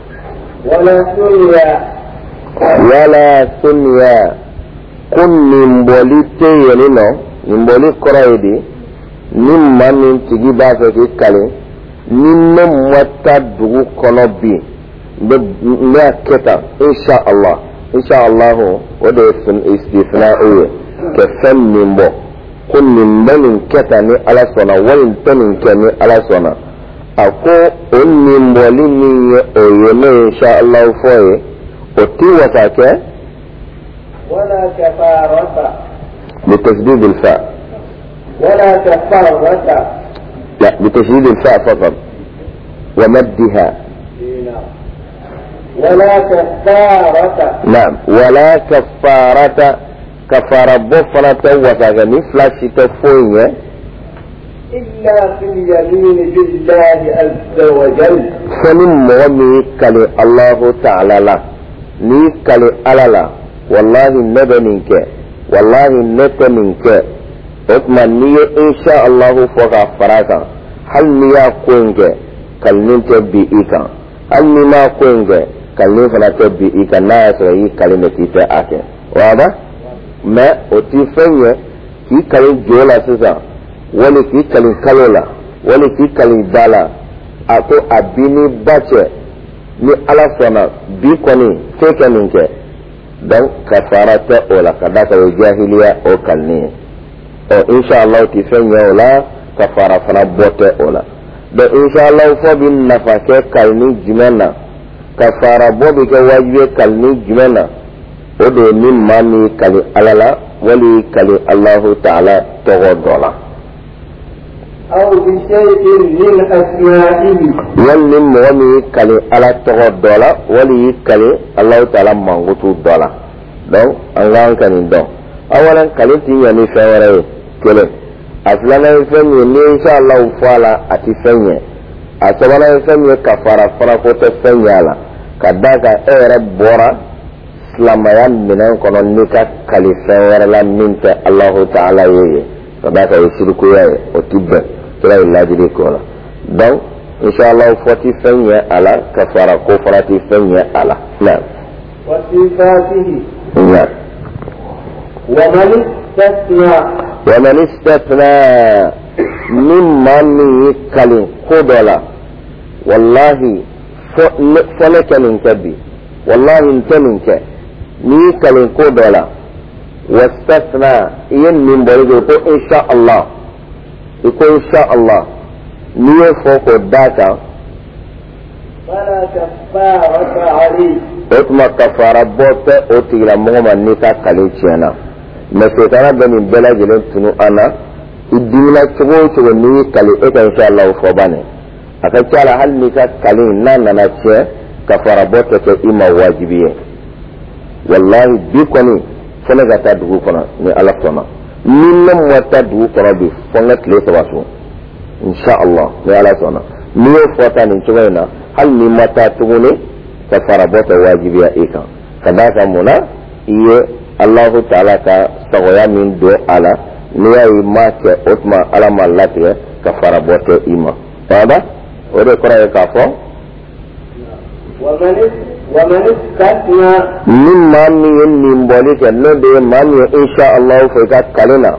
D: wala sunniya ko nin bɔli tɛ yen nɔ nin bɔli kɔrɔ ye de ni maa min tigi b'a fɛ k'i kali ni ne ma taa dugu kɔnɔ bi n bɛ a kɛ tan inshallah o de ye istisna ye ka fɛn min bɔ ko nin bɛ nin kɛ tan ni ala sɔnna wali n tɛ nin kɛ ni ala sɔnna a ko o nin bɔli min ye o ye ne ye inshallah fɔ ye o ti wasa kɛ
C: ولا كفارة
D: بتشديد الفاء
C: ولا كفارة
D: لا بتشديد الفاء فقط ومدها
C: ولا كفارة
D: نعم ولا كفارة كفارة بفرة وساقني فلاش تفوية
C: إلا في اليمين بالله عز وجل
D: فمن مغمي كالي الله تعالى لا ني كالي على لا والله النبى منك والله النت منك اطمئن ني إن شاء الله فوق فراكا هل نيا كوينك كالنين تبئيكا هل نما كوينك كالنين فلا تبئيكا ناس رأي كالنين تتأكي واضح؟ ما أتفني كي كالين جولا سيسا ولي كي كالين كالولا ولي كي كالين دالا أكو أبيني باتي ni ala sɔnna bi kɔni se kɛ nin kɛ donc kafara tɛ o la ka da ka o jahiliya o kalni ye inshallah ti fɛn ɲɛ o la kafara fana bɔ tɛ o la donc inshallah fɔ bi nafa kɛ kalni jumɛn na kafara bɔ bi kɛ wajibi ye kalni jumɛn na o de ye ni maa min kali ala la wali kali Allahu ta'ala tɔgɔ dɔ la
C: أو بشيء من أسمائه
D: wali mɔgɔ min kali ala tɔgɔ dɔ la wali kali Allahu ta'ala mankutu dɔ la donc an k'an ka nin dɔn awalan kali ti ɲɛ ni fɛn wɛrɛ ye kelen a filanan ye fɛn min ye ni inshallah fɔ a la a ti fɛn ɲɛ a sabanan ye fɛn min ye kafara fana ko tɛ fɛn ɲɛ a la ka d'a kan e yɛrɛ bɔra silamɛya minɛn kɔnɔ n'i ka kali fɛn wɛrɛ la min tɛ Allahu ta'ala ye ka d'a kan o ye shirikuya ye o ti bɛn kira ye ladili k'o la donc inshallah fɔti fɛn ɲɛ a la kafara ko fana ti fɛn ɲɛ a la naam
C: وصفاته
D: naam ومن استثنى مما من كلم قدلا والله فلك من كبي والله انت منك ني كلم قدلا واستثنى ين من بريد إن شاء الله يقول إن شاء الله ني فوق الداتا
C: فلا كفارة عليه
D: otuma kafara bɔ tɛ o tigilamɔgɔ ma n'i ka kale tiɲɛna mais setana bɛ nin bɛɛ lajɛlen tunu an na i dimina cogo o cogo n'i y'i kale e ka inshallah fɔ banni a ka ca la hali n'i ka kale n'a nana tiɲɛ kafara bɔ tɛ kɛ i ma wajibi ye wallahi bi kɔni fo ne ka taa dugu kɔnɔ ni ala sɔnna ni ne ma taa dugu kɔnɔ bi fo n ka tile saba so inshallah ni ala sɔnna n'i y'o fɔ ta nin cogo in na hali n'i ma taa tuguni kafara bɔ tɛ wajibiya i kan ka d'a kan mun na i ye Allahu ta'ala ka sagoya min don a la n'i y'a ye i m'a kɛ o tuma ala ma latigɛ kafara bɔ tɛ i ma waba o de kɔrɔ ye k'a fɔ ni maa min ye nin bɔli kɛ n'o de ye maa min ye inshallah fɔ i ka kale na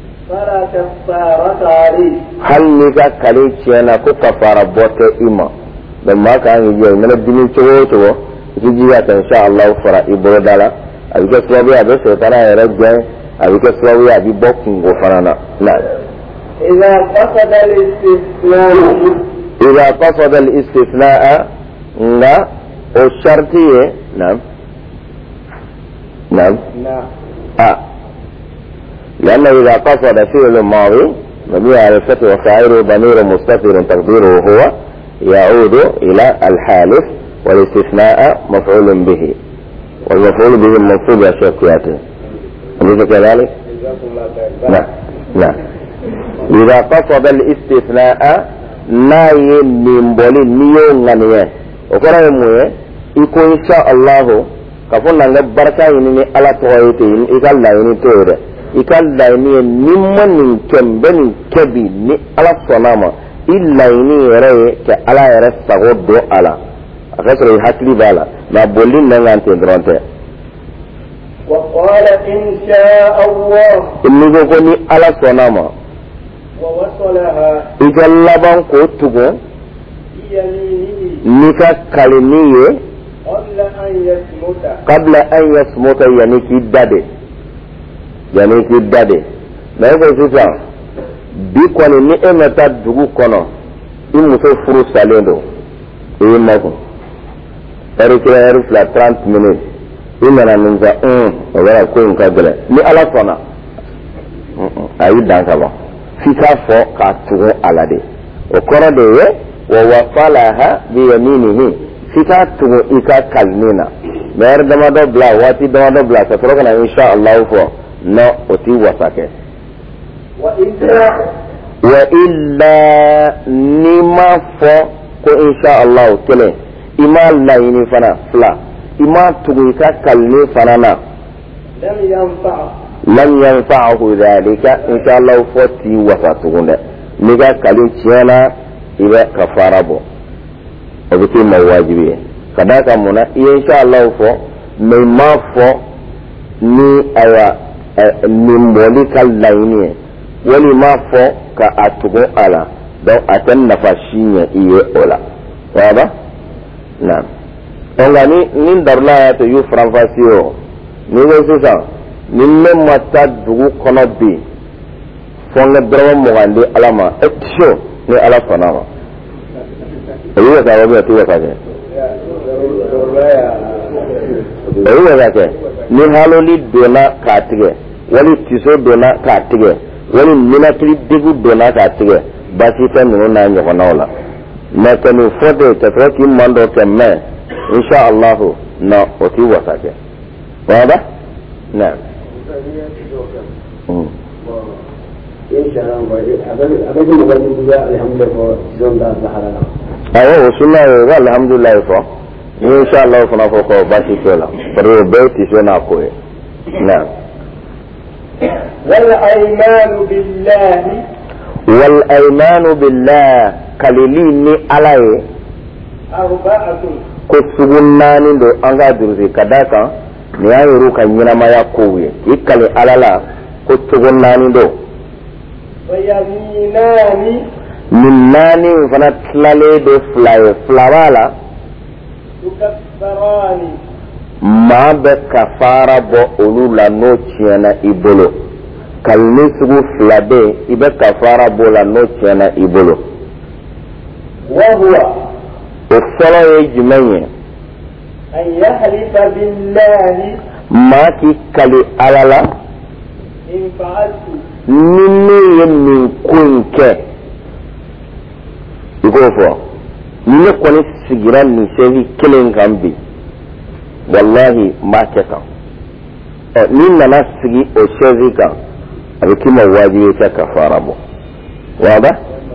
D: hali n'i ka kale tiɲɛna ko kafara bɔ tɛ i ma donc maa kan k'i jɔ i mana dimi cogo o cogo i k'i jija ka inshallah fara i boloda la a bɛ kɛ sababu ye a bɛ setana yɛrɛ gɛn a bɛ kɛ sababu ye a bɛ bɔ kungo fana na
C: إذا
D: قصد الاستثناء nga o sharti ye naam لأنه إذا قصد فعل الماضي مبني على الفتح وفاعله ضمير مستتر تقديره هو يعود إلى الحالف، والاستثناء مفعول به، والمفعول به المنصوب يا شيخ كياتي. أليس كذلك؟ نعم نعم. إذا قصد الاستثناء ناي نيمبولي نيو غنيه وكرا يمويه يكون إن شاء الله كفونا نبركا يني على تويتين إكال لا يني تويره إكال لا يني نمن كمبن كبي ني على صنامة إلا يني يرى كألا يرى سغود دو على أخسر يحكلي بالا ما بولين نغانتي درانتي.
C: وقال إن شاء الله
D: إني كوني على صنامة
C: ووصلها
D: إكال لبان كوتوغو
C: بيمينه
D: نكا كالنيه قبل أن يصمت يعني كي دادي ما يقول سيسا بيكواني نئمة دوغو كونو إمسو فرو ساليندو إيه ماكو أريكلا يرسل 30 minutes إمنا ننزا وغيرا كوين كاغلة ني ألا صنا أي دانسا با فيكا فو كاتوغو على دي وكورا دي ووصلها بيمينه fita tugu ika kalmina mayar dama do bla wati dama do bla ta troka na insha Allah fo no oti wasake wa illa nima fo ko insha Allah tele ima layni fana fla ima tugu ika kalmi fana na lam yanfa'u dhalika insha Allah fo ti wasatu ne niga kalin ciana iba kafarabo obiti mawajibi kadaka muna insha Allah fo mai ma fo ni aya ni molika laini wani ma fo ka atugo ala don atan nafashinya iye ola waba na ongani nin darla ya to yu franfasio ni go sisa nimme mata dugu kono bi fonga drawa mo gande alama etio ni ala fanama ayiwa ka wabi atuwa kake ayiwa kake ni haloli dona katige wali tiso dona katige wali minatri digu dona katige basi ta nuna na nyoko naola na kanu fote tatraki mando kemme insha Allahu na otiwa kake wada na insha Allah awo sunna wa alhamdulillah fa insha Allah fana ko basi tola pero beti sona ko na wal aymanu billah kalilini alaye
C: arba'atun
D: ko sugunnani do anga durzi kadaka ni ayuru kanyina maya kowe ikale alala ko sugunnani do
C: wayaminani
D: min nani fana tlale do flawala
C: tukaffarani
D: ma be kafara bo olula no chiana ibolo kalni sugu flabe ibe kafara bo la no chiana ibolo
C: wa huwa
D: usala yejmenye
C: an yahlifa billahi
D: ma ki kali alala
C: in fa'altu
D: nini yemin kunke igofo nini koni sigira ni sevi kelen kambi wallahi ma keka ni nana sigi o sevi kan abikima wajibi ka kafara bo wada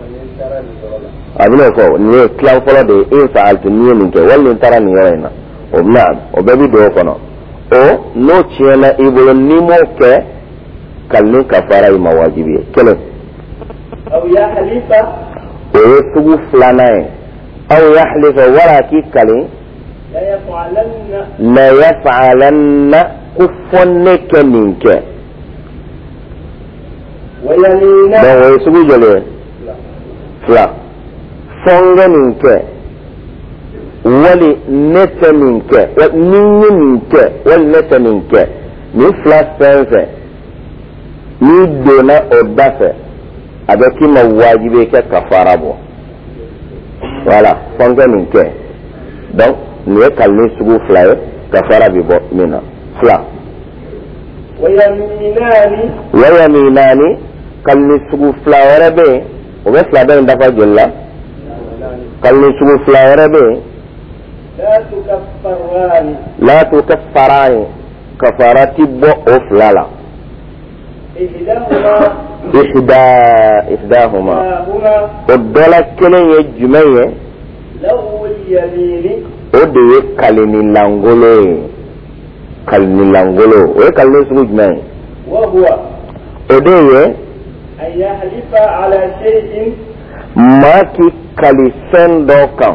D: abine ko ni klan folo de in fa'altu ni min ke wallin tara ni yana o naam o bebi do kono o no chiena ibolo nimo ke kalni kafara ima wajibi kelen
C: aw yahlifa
D: ويسوق فلانين أو يحلف ولا كيكالي لا يفعلن كفنك منك
C: ويمينا
D: ويسوق جلوه فلا فنغ منك ولي نت منك ونيني منك ولنت منك من فلا سنسة من دون أدفع avec ma wajibe ke kafara bo voilà fonga minke donc ne kalni sugu flaye kafara bi bo mina fla ويمينان كالنسو فلاوربي وبس لا بين دفع جلا كالنسو فلاوربي لا تكفران كفارة بو أفلالا إحداهما والدولة كلين يجمعي
B: له اليمين
D: ودي كالني لانغولو وكالني سوجمعي
B: وهو
D: ودي
B: أن يحلف على شيء
D: ما كي كالسن دوكا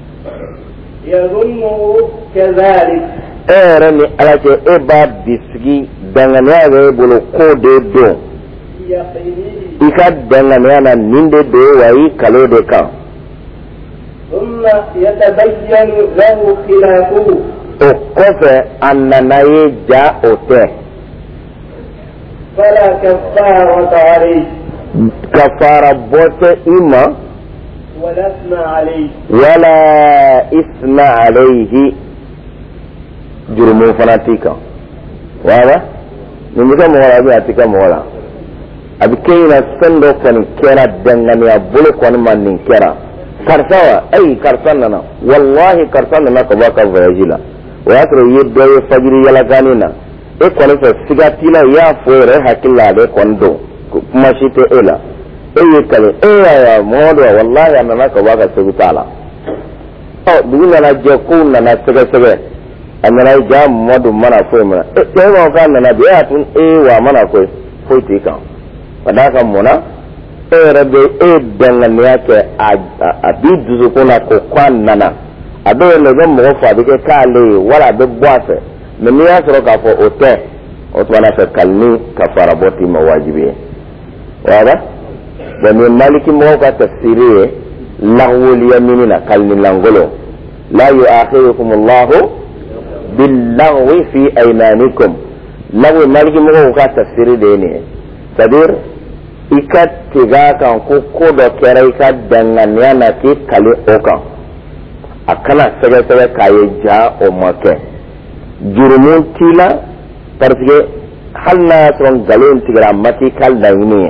B: يظنه كذلك
D: رمي على شيء إبا بسكي دنغنيا بلو كودي دو إكا دنغنيا نيندي دو وي كالو دكا
B: ثم يتبين له خلافه
D: وكفى أننا يجا أوته
B: فلا كفارة عليه
D: كفارة بوت إما
B: ولا اسم عليه
D: ولا اسم عليه جرمو فناتيكا واضح نمسا مغلا أبي أتيكا مغلا أبي كينا سندو كان كيرا دنغني أبولو كان من كيرا كارساوا أي كارساننا والله كارساننا كباكا فيجيلا ويأكرو يبدو يفجري يلغانينا إكواني فسيغاتيلا يا فويري حكيلا دي كوندو كماشيتي إلا يكالي يا مودو والله أننا كباكا سيغتالا دون أنا جاكونا نسيغا سيغا أننا جاء مودو منا فوي منا إيوا وكاننا بياتون إيوا منا فوي تيكا فداكا منا ربي دنغنيا كي أبي دزوكونا كوكوان نانا أبي لغم مغفا بكي كالي ولا ببواسة من ياسرو كفو أوتي أتوانا فكالني كفارة بوتي مواجبي واضح؟ ومن مالكي مغفا تفسيري لغو اليميننا كالني لنغلو لا يؤاخذكم الله باللغو في أيمانكم لغو مالكي مغفا تفسيري ديني سبير ika tiga kan ko do kera ika danganya na ki kale okan akana sege kaye ja o make jurumun tila parce halna son galen tigra mati kal dangini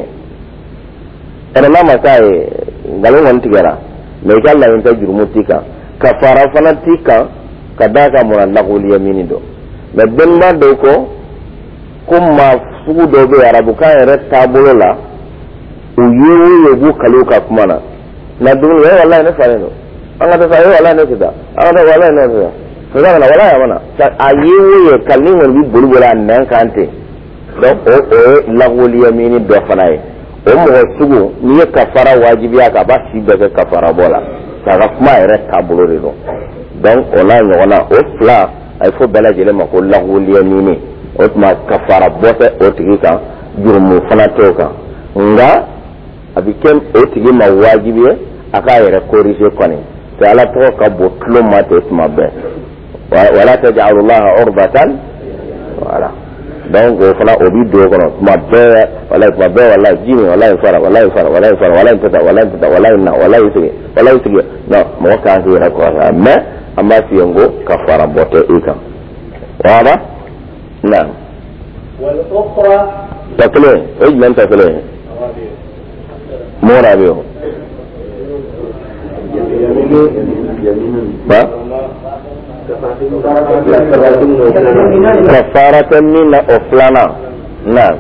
D: ana mama sai galen won tigra me kal la inta jurumun tika kafara fana tika kadaka mulallahu yamini do me benma do ko kuma sugu do be arabu kan retta bolola uyewu yebu kaluka kumana na dun ya wallahi ne fare no anga ta sai wallahi ne kida anga wallahi ne kida fara na wallahi mana ta ayewu ye kalin won bi bulbula nan kante do o lagul yamini do fanai o mo sugu ni kafara wajibi aka ba shi daga kafara bola kaga kuma ire tabulore do dan wallahi ne wana o fla ay fo bala jele ma ko lagul yamini o ma kafara bote o tigika jurmu fanatoka nga abikem otigi ma wajibi aka yere corriger koni te ala to ka bo klo mate tuma be wala taj'alu allaha urbatan wala donc fala obi do kono tuma be wala jini wala fara wala isi no mo ka hira ko me amma fiyango kafara bote ika wala na
B: wal ukhra
D: takle ejman takle مورا بيو كفارة من أفلانا نعم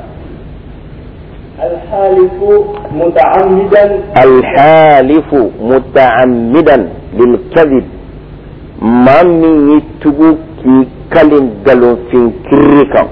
D: الحالف متعمدا للكذب ما من يتبو كي كلم دلو فينكريكا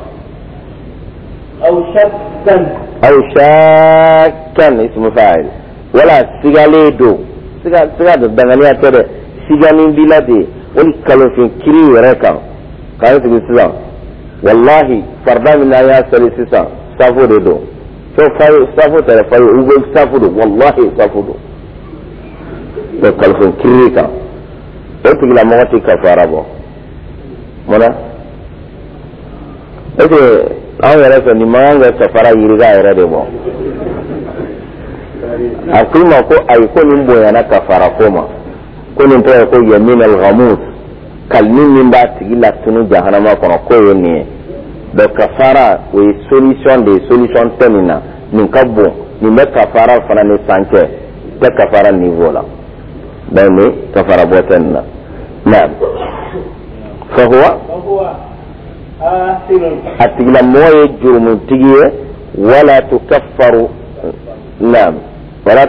D: أو شاكا اسم فاعل ولا سيغاليدو سيغاليدو دنغانيا ترى سيغانين بلادي والكلو فينكري وريكا كانت بسيطة والله فردا من آيات سلسيسا سافو دو شو فاي سافو ترى فاي وغل سافو دو والله سافو دو والكلو فينكري كا وتقول مواتي كفارة بو منا àwọn yẹrẹ sọ ni máa ń wẹ sọfara yìí ká yẹrẹ de bọ àkúrò kó àyíkó ní bóyá náà kàfàrà kó ma kó ní tó yẹ kó yẹ mí nàl ghamus kàlí mi bá tigi la tunu jahanama kọnọ kó yẹ nìyẹn de kafara o solution de solution tenina nin kabbo ni me kafara fana ni sanke de kafara niveau la dani kafara botenna naam fa huwa atigla moye jurumu tigiye wala tukaffaru naam ولا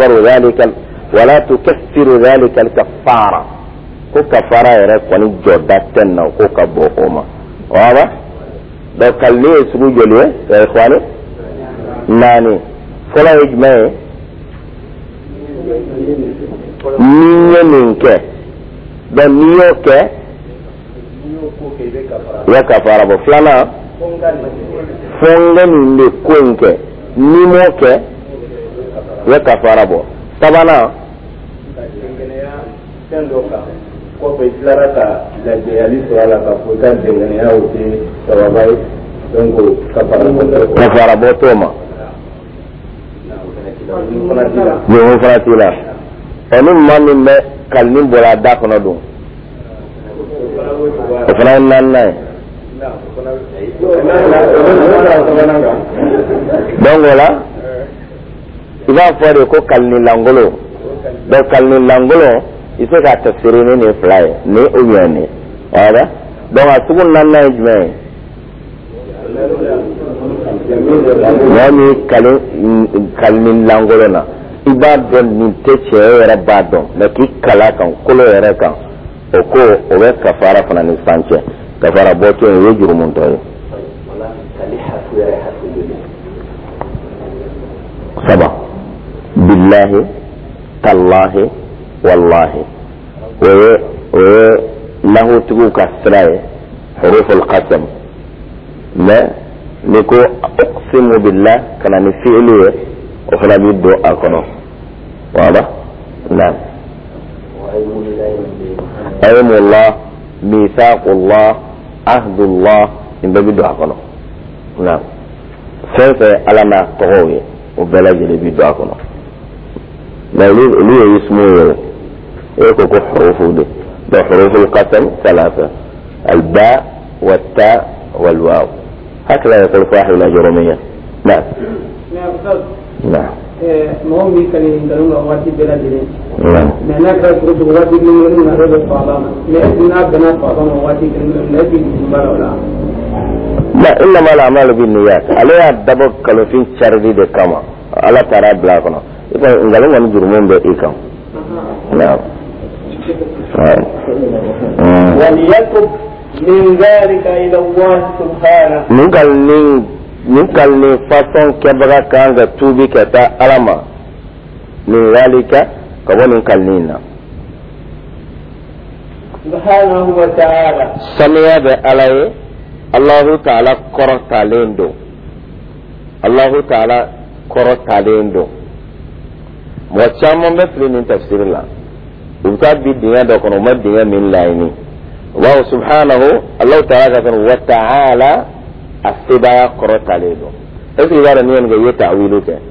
D: تكفر ذلك الكفارة كو كفارة يرك وني جودتن كو كبوكوما واضح لو كان لي اسمو جلوه يا اخواني ناني فلا يجمع نيو منك ده نيو كي يا كفارة بفلانا فنغن لكوينك نيمو كي ya kafara bo tabana ko be larata la jali sala ka ko kan de ya uti sawabai dongo kafara bo toma yo fatila enu mami me kalmin bola da kono do ko fana nan nay dongo la iba fere ko kalni langolo do kalni langolo ife ka tafsiri ne fly ne uyane wala do asubun nan na ijme wani kalni langolo na iba don ni teche era badon na ki kala kan kolo era kan o ko o be kafara fana ni sanche kafara boto e juru mun to wala kaliha ya hasu saba بالله تالله والله له تقول كسرائي حروف القسم لا نكو أقسم بالله كان نفعله وخلا بيدو أكونه واضح نعم أيم الله ميثاق الله عهد الله إن بيدو أكونه نعم سيف على ما تغوي وبلاج اللي بيدو أكونه لا ليه اسمه ايه حروفه دي ده حروف القسم ثلاثة الباء والتاء والواو هكذا يقول صاحب الأجرمية نعم نعم
E: مهم كان يندلون واتي بلادين
D: نعم
E: هناك كتب واتي من هذا الصالح لأننا بنات صالح واتي من الذي ولا
D: لا إنما الأعمال بالنيات عليها دبق كلفين شردي دي كما على ترى بلاكنا إذا قالوا جرمون بإيكم نعم
B: وليتب من ذلك إلى الله سبحانه
D: نقل لي فصل كبرا كان توبي كتا ألما من ذلك كما نقل لنا
B: سبحانه وتعالى
D: سمع بأليه الله تعالى قرط عليندو الله تعالى قرط عليندو وشامم بفلين تفسير الله وتاب الدنيا دكان وما الدنيا من لايني الله سبحانه الله تعالى وتعالى السبايا قرط عليندو إذا يبغى نيجي نقول تعويله كه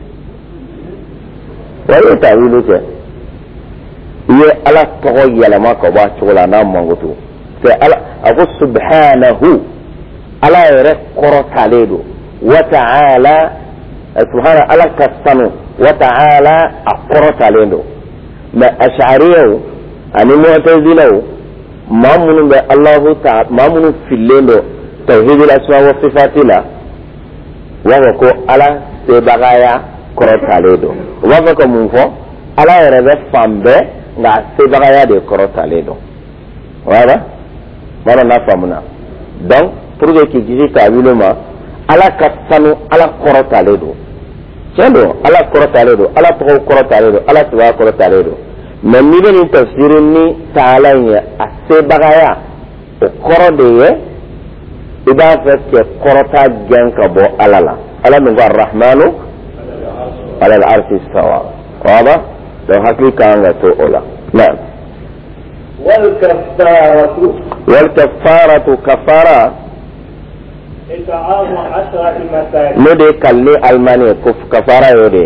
D: وين تعويله كه هي الله تغير لما كبار شغلنا نام مغتو أقول سبحانه الله يرك قرط عليه وتعالى سبحانه الله كسنو وتعالى أقرط عليه ما أشعريه أني معتزله ما من الله تعالى ما من في الليل توحيد الأسماء والصفات لا وهو الله سبغايا قرط عليه وهو منفو الله يرك فامبه لا سبغايا دي قرط عليه واضح ما نفهمنا donc pour que qui تعبيله ما ala kasanu ala korotale do cendo ala korotale do ala to korotale do ala to korotale do mais ni ben tafsirin ni taala ya asebagaya o korode ye ida fa ke korota ganka bo alala ala min arrahmanu ala al-arshi istawa waba do hakika anga to ola na والكفارة كفارة
B: إطعام 10 مساكين
D: لدي كالي ألماني كفارة يدي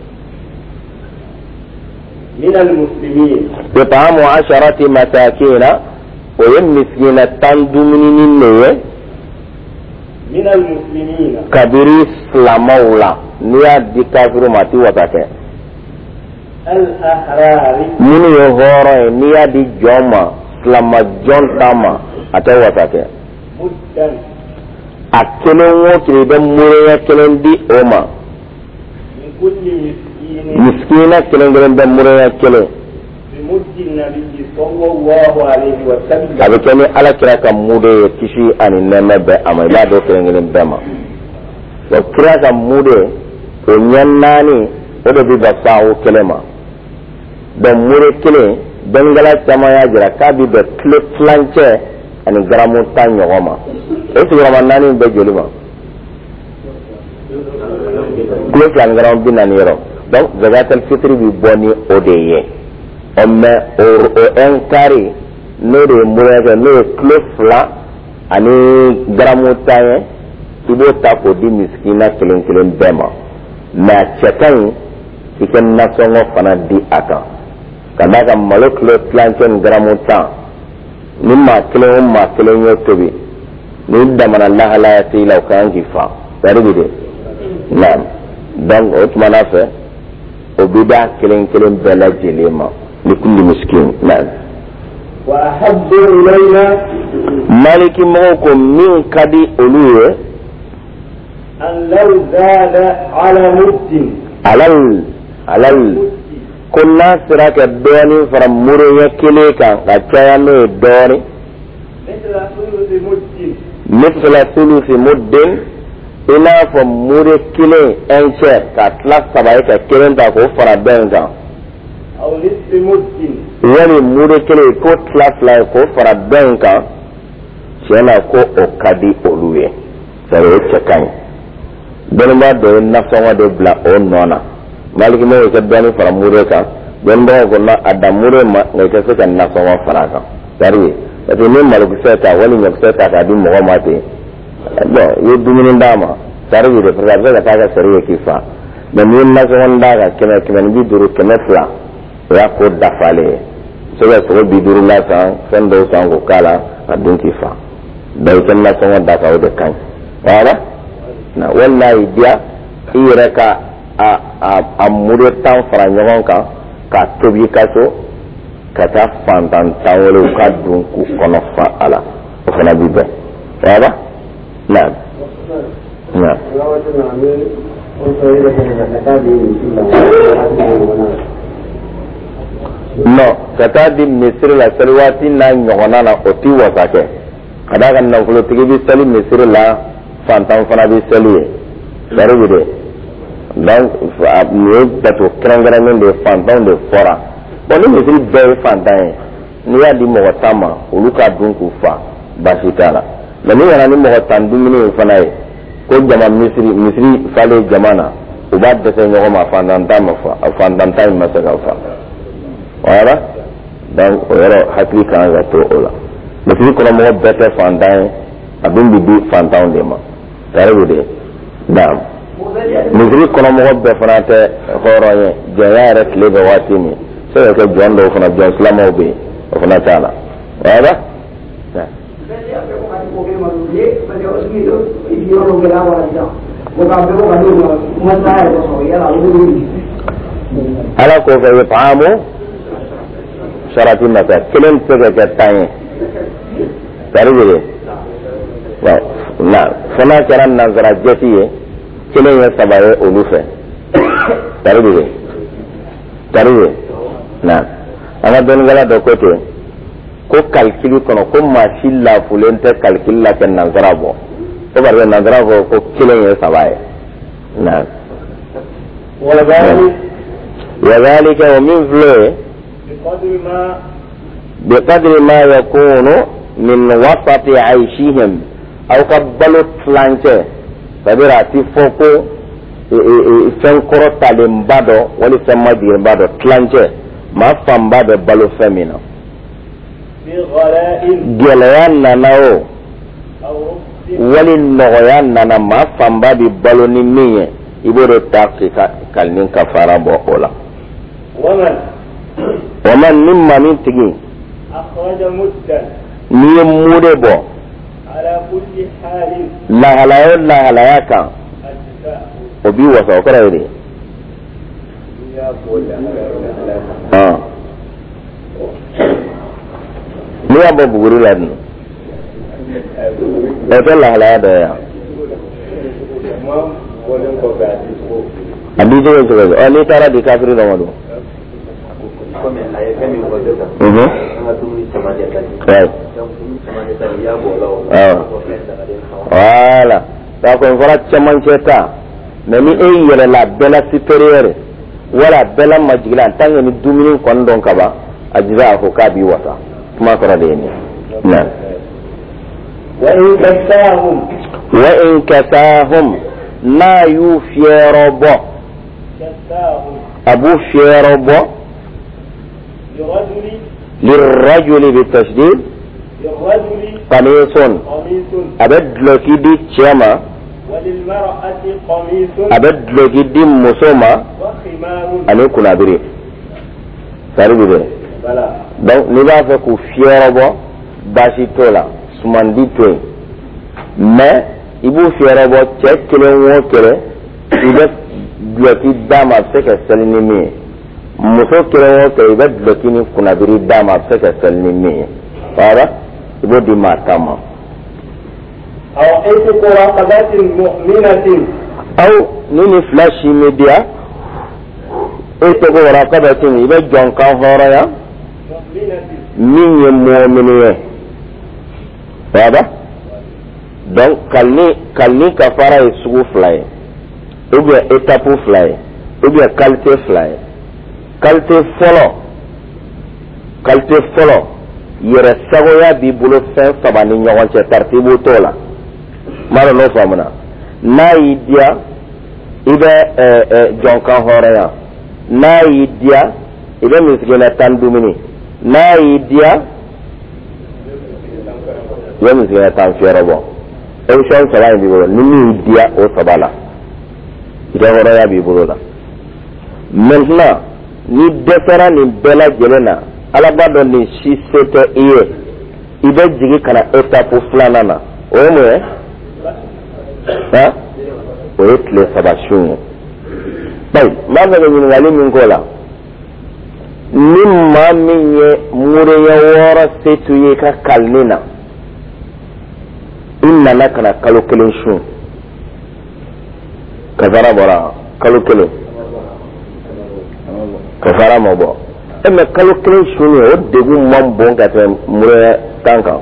B: من المسلمين
D: إطعام 10 مساكين وين مسكين تندمني مني
B: من المسلمين
D: kabiri silamaw la n'i y'a di kafiru ma a ti wasa kɛ
B: الأحرار
D: minnu ye hɔrɔn ye n'i y'a di jɔn ma silama jɔn ta ma a tɛ wasa kɛ
B: مدا
D: a kelen o kelen i bɛ murenya kelen di o ma
B: من كل مسكين
D: miskina kelen kelen bɛ murenya kelen
B: بمد النبي صلى الله عليه وسلم
D: a bɛ kɛ ni ala kira ka mude ye kisi ani nɛɛmɛ bɛ a ma i b'a dɔn kelen kelen bɛɛ ma wa kira ka mude o ɲɛ naani o de bɛ bɛn saahu kelen ma donc mude kelen bɛnkɛla caman y'a jira k'a bɛ bɛn tile tilancɛ ani garamu 10 ɲɔgɔn ma o sigiyɔrɔma naani bɛ joli ma kilo 2 ni garamu 40 yɔrɔ donc zakatul fitri bɛ bɔ ni o de ye mais o enkari n'o de ye murenya kɛ n'o ye kilo 2 ani garamu 10 ye i b'o ta k'o di miskina kelen kelen bɛɛ ma mais a cɛ ka ɲi i ka nasɔngɔ fana di a kan ka d'a kan malo kilo tilancɛ ni garamu 10 ni maa kelen o maa kelen y'o tobi ni damana lahalaya tɛ i la o ka kan k'i fa sari bi de naam donc o tuma na fɛ o bɛ d'a kelen kelen bɛɛ lajɛlen ma لكل مسكين نعم
B: وأحب إلينا
D: مالك موكم من كدي أولوه
B: أن لو زاد على مد
D: على كنا سراك الدوني فرموري كليكا كتايانو الدوني مثل ثلث مد إلا فرموري كلي أنشر كتلاك سبايك كلين تاكو فرابينكا
B: أو نصف مد
D: wani mure kele ko tila ko fara bɛn kan tiɲɛna ko o ka di olu ye sari o cɛ ka ɲi dɔnniba dɔ ye nasɔngɔ de bila o nɔ na maliki n'o ye kɛ dɔɔni fara mure kan dɔnnibaga ko na a da mure ma nka i tɛ se ka nasɔngɔ fara kan sari ye parce que ni malokisɛ ta wali ɲɔkisɛ ta k'a di mɔgɔ ma ten bon i ye dumuni d'a ma sari ye de parce que a bɛ se ka taa kɛ sari ye k'i fa mais n'i ye nasɔngɔ d'a kan 150 200 o y'a ko dafalen ye se ka sogo 50 la san fɛn dɔw san k'o k'a la a dun t'i fa bɛɛ i ka nasɔngɔ da kan o de ka ɲi wala na walayi diya i yɛrɛ ka a mure 10 fara ɲɔgɔn kan k'a tobi i ka so ka taa fantan 10 wele u ka dun k'u kɔnɔ fa a la o fana bi bɛn wala na na non ka taa di misiri la seli waati n'a ɲɔgɔnna na o t'i wasa kɛ ka d'a kan nafolotigi bɛ seli misiri la fantan fana bɛ seli ye sari bi de donc nin ye bato kɛrɛnkɛrɛnnen de ye fantanw de fɔra bon ni misiri bɛɛ ye fantan ye n'i y'a di mɔgɔ 10 ma olu ka dun k'u fa baasi t'a la mais ni nana ni mɔgɔ 10 dumuni ye fana ye ko jama misiri falen jama na u b'a dɛsɛ ɲɔgɔn ma fantan ta ma fa fantan ta in ma se ka fa wala donc o yɔrɔ hakili kan ka to o la misiri kɔnɔ mɔgɔ bɛɛ tɛ fantan ye a dun bɛ di fantanw de ma sari bi de naam misiri kɔnɔ mɔgɔ bɛɛ fana tɛ hɔrɔn ye jɔnya yɛrɛ tile bɛ waati min se ka kɛ jɔn dɔw fana jɔn silamaw bɛ yen o fana t'a la wala ala ko fɛ ifaamu sharati nasa kelen tɛ se ka kɛ 10 ye sari bi de na fana kɛra nanzara jɛti ye kelen ye 3 ye olu fɛ sari bi de na an ka dɔnnikɛla dɔ ko ten ko calcul kɔnɔ ko maa si lafulen tɛ calcul la kɛ nanzara bɔ ko parce que nanzara fɔ ko kelen ye 3 ye na وذلك ومن فلوه بقدر ما يكون من وسط عيشهم أو قبلوا تلانجة فبراتي فوقو فنكرو تالمبادو ولسما ديربادو تلانجة ما فنبادو بلو فمينا جليان ناناو ولنغيان نانا ما فنبادو بلو نمية ibore taksi kalnin kafara bo ola waman mimma min tigi
B: akhraja muddan
D: ni mude bo
B: وعلى كل حال
D: لا هلاك
B: أجزاء
D: وبي وسوكرا يدي ni ya babu guri ladin la halaya da ya hadisi ne ce ni tara di kafiri da wado wala ta ko fara chaman cheta na ni e yere la bela superieur wala bela majigila tanga ni dumini kon don kaba ajza ko kabi wata kuma kara da ni na wa in kasahum na yufiyarabo abu fiyarabo للرجل بالتشديد قميص أبدلك دي تشيما
B: وللمرأة قميص
D: أبدلك دي مسوما أن يكون أبري ساري بي donc ni b'a fɛ k'u fiyɔrɔ bɔ baasi t'o la sumandi to yen mais i b'u fiyɔrɔ bɔ cɛ kelen o kelen i bɛ duloki d'a ma a bɛ se ka seli ni min ye muso kelen o kelen i bɛ duloki ni kunnabiri d'a ma a bɛ se ka seli ni min ye wala i b'o di maa ta ma.
B: أو عتق رقبة مؤمنة
D: aw ni ni fila si mi diya e tɔgɔ wɛrɛ kaba tin i bɛ jɔn kan hɔrɔnya min ye mɔmini ye wala donc kalni kafara ye sugu fila ye ou bien étape fila ye ou bien qualité fila ye qualité fɔlɔ yɛrɛ sagoya b'i bolo fɛn saba ni ɲɔgɔn cɛ taritibu t'o la maa dɔn n'o faamuna n'a y'i diya i bɛ jɔnkan hɔrɔnya n'a y'i diya i bɛ misigɛnɛ tan dumuni n'a y'i diya i bɛ misigɛnɛ tan fiyɔrɔ bɔ option saba in b'i bolo ni min y'i diya o saba la i ka hɔrɔnya b'i bolo la maintenant ni dɛsɛra nin bɛɛ lajɛlen na ala b'a dɔn nin si se tɛ i ye i bɛ jigin ka na étape filanan na o ye mun ye o ye tile saba su ye bayi n b'a fɛ ka ɲininkali min k'o la ni maa min ye muriya wɔɔrɔ se t'u ye ka kalini na i nana ka na kalo kelen su kasara bɔra kalo kelen kasara ma bɔ mais kalo kelen su ni o degun man bon ka tɛmɛ muriya tan kan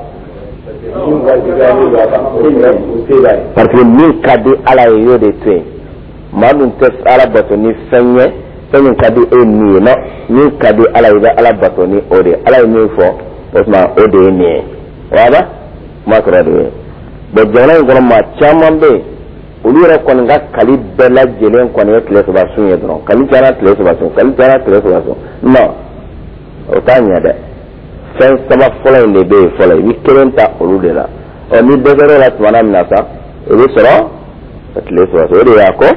D: parce que min ka di ala ye y'o de to yen maa dun tɛ ala bato ni fɛn ye fɛn min ka di e nin ye non min ka di ala ye i bɛ ala bato ni o de ye ala ye min fɔ o tuma o de ye nin ye wala kuma kɛra de ye bon jamana in kɔnɔ maa caman bɛ yen olu yɛrɛ kɔni ka kali bɛɛ lajɛlen kɔni ye tile saba sun ye dɔrɔn kali cayara tile saba sun kali cayara tile saba sun non o t'a ɲɛ dɛ fɛn saba fɔlɔ in de bɛ yen fɔlɔ i bɛ kelen ta olu de la ɔ ni dɛsɛra la tuma min na sa i bɛ sɔrɔ ka tile saba sun o de y'a kɔ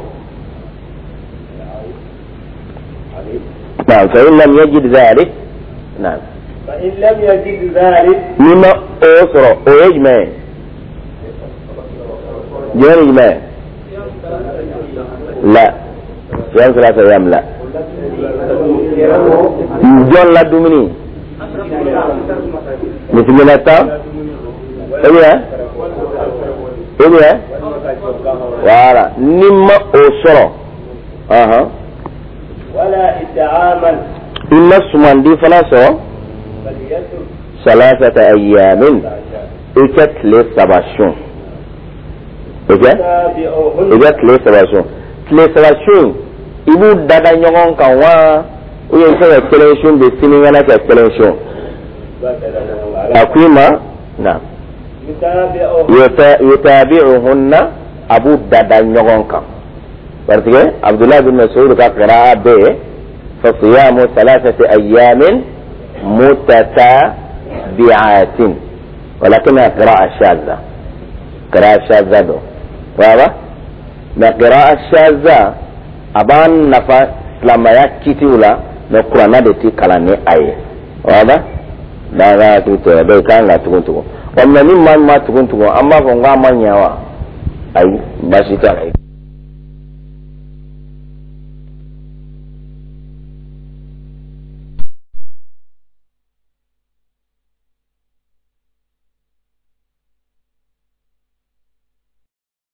D: naam fa in lam yajid dhalik naam
B: فإن لم يجد ذلك
D: ni ma o sɔrɔ o ye jumɛn ye jumɛn ni jumɛn la yan sira ta yam la jɔn la dumuni misigɛnɛ tan ou bien voilà ni ma o sɔrɔ
B: ولا إطعاما
D: i ma sumandi fana sɔrɔ
B: فليترك
D: salasata ayyamin i ka tile saba sun i ka tile saba sun tile saba sun i b'u dada ɲɔgɔn kan wa ou bien i bɛ se ka kelen sun de sinikɛnɛ kɛ kelen sun a ko i ma na yutabi'uhunna a b'u dada ɲɔgɔn kan parce que Abdullah bin Mas'ud ka qira'a bɛ fa siyamu salasati ayyamin mutatabi'atin ولكنها قراءة شاذة قراءة شاذة دو واضح ما قراءة شاذة أبان نفا لما يكتي ولا القرآن دتي كلامي أي واضح لا لا تقول كان لا تقول wannan ni man ma tukun amma ko ga manyawa ai ba shi ta ai